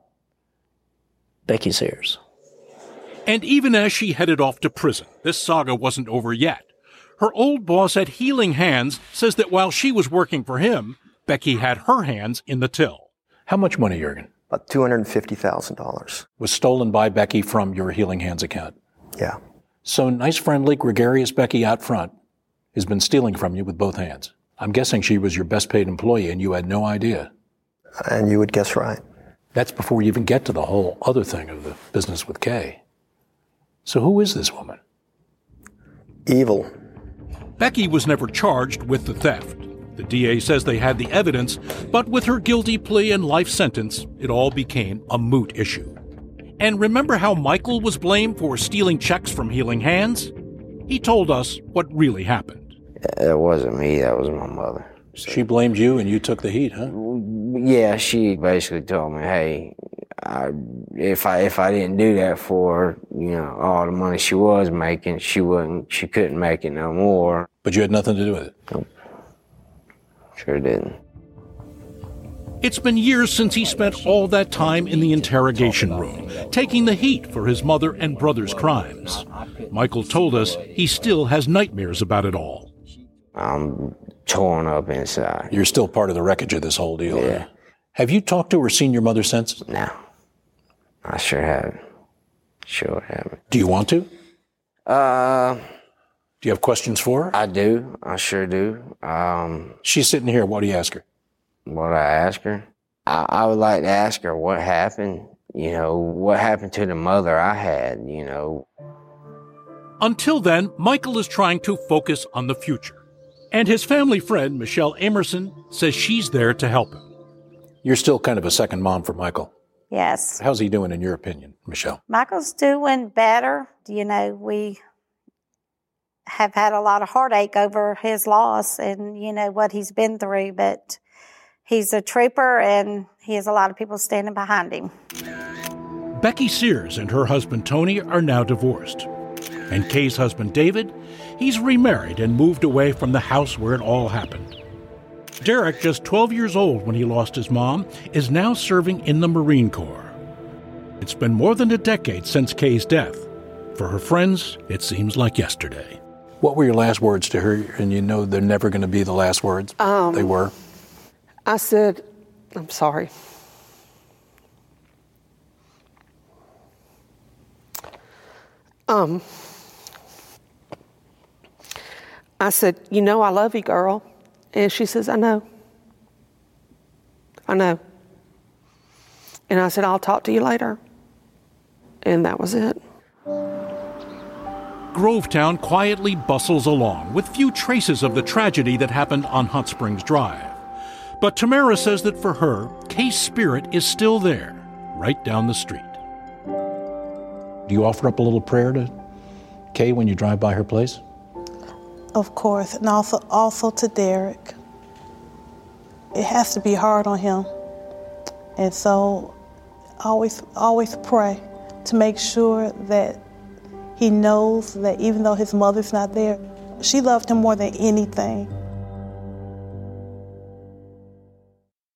Becky Sears. And even as she headed off to prison, this saga wasn't over yet. Her old boss at Healing Hands says that while she was working for him, Becky had her hands in the till. How much money, Jurgen? About $250,000. Was stolen by Becky from your Healing Hands account? Yeah. So nice, friendly, gregarious Becky out front has been stealing from you with both hands. I'm guessing she was your best paid employee and you had no idea. And you would guess right. That's before you even get to the whole other thing of the business with Kay. So who is this woman? Evil. Becky was never charged with the theft. The DA says they had the evidence, but with her guilty plea and life sentence, it all became a moot issue. And remember how Michael was blamed for stealing checks from Healing Hands? He told us what really happened. It wasn't me, that was my mother. So she blamed you and you took the heat, huh? Yeah, she basically told me, hey, if I didn't do that for her, all the money she was making, she couldn't make it no more. But you had nothing to do with it? Nope. Sure didn't. It's been years since he spent all that time in the interrogation room, taking the heat for his mother and brother's crimes. Michael told us he still has nightmares about it all. I'm torn up inside. You're still part of the wreckage of this whole deal. Yeah. Huh? Have you talked to or seen your mother since? No. I sure haven't. Sure haven't. Do you want to? Do you have questions for her? I do. I sure do. She's sitting here. What do you ask her? What I ask her? I would like to ask her what happened. What happened to the mother I had, Until then, Michael is trying to focus on the future. And his family friend, Michelle Emerson, says she's there to help him. You're still kind of a second mom for Michael. Yes. How's he doing in your opinion, Michelle? Michael's doing better. We have had a lot of heartache over his loss and, what he's been through, but he's a trooper and he has a lot of people standing behind him. Becky Sears and her husband Tony are now divorced. And Kay's husband David, he's remarried and moved away from the house where it all happened. Derek, just 12 years old when he lost his mom, is now serving in the Marine Corps. It's been more than a decade since Kay's death. For her friends, it seems like yesterday. What were your last words to her? And they're never going to be the last words. They were. I said, I'm sorry. I said, I love you, girl. And she says, I know. And I said, I'll talk to you later. And that was it. Grovetown quietly bustles along with few traces of the tragedy that happened on Hot Springs Drive. But Tamara says that for her, Kay's spirit is still there, right down the street. Do you offer up a little prayer to Kay when you drive by her place? Of course, and also to Derek. It has to be hard on him. And so always pray to make sure that he knows that even though his mother's not there, she loved him more than anything.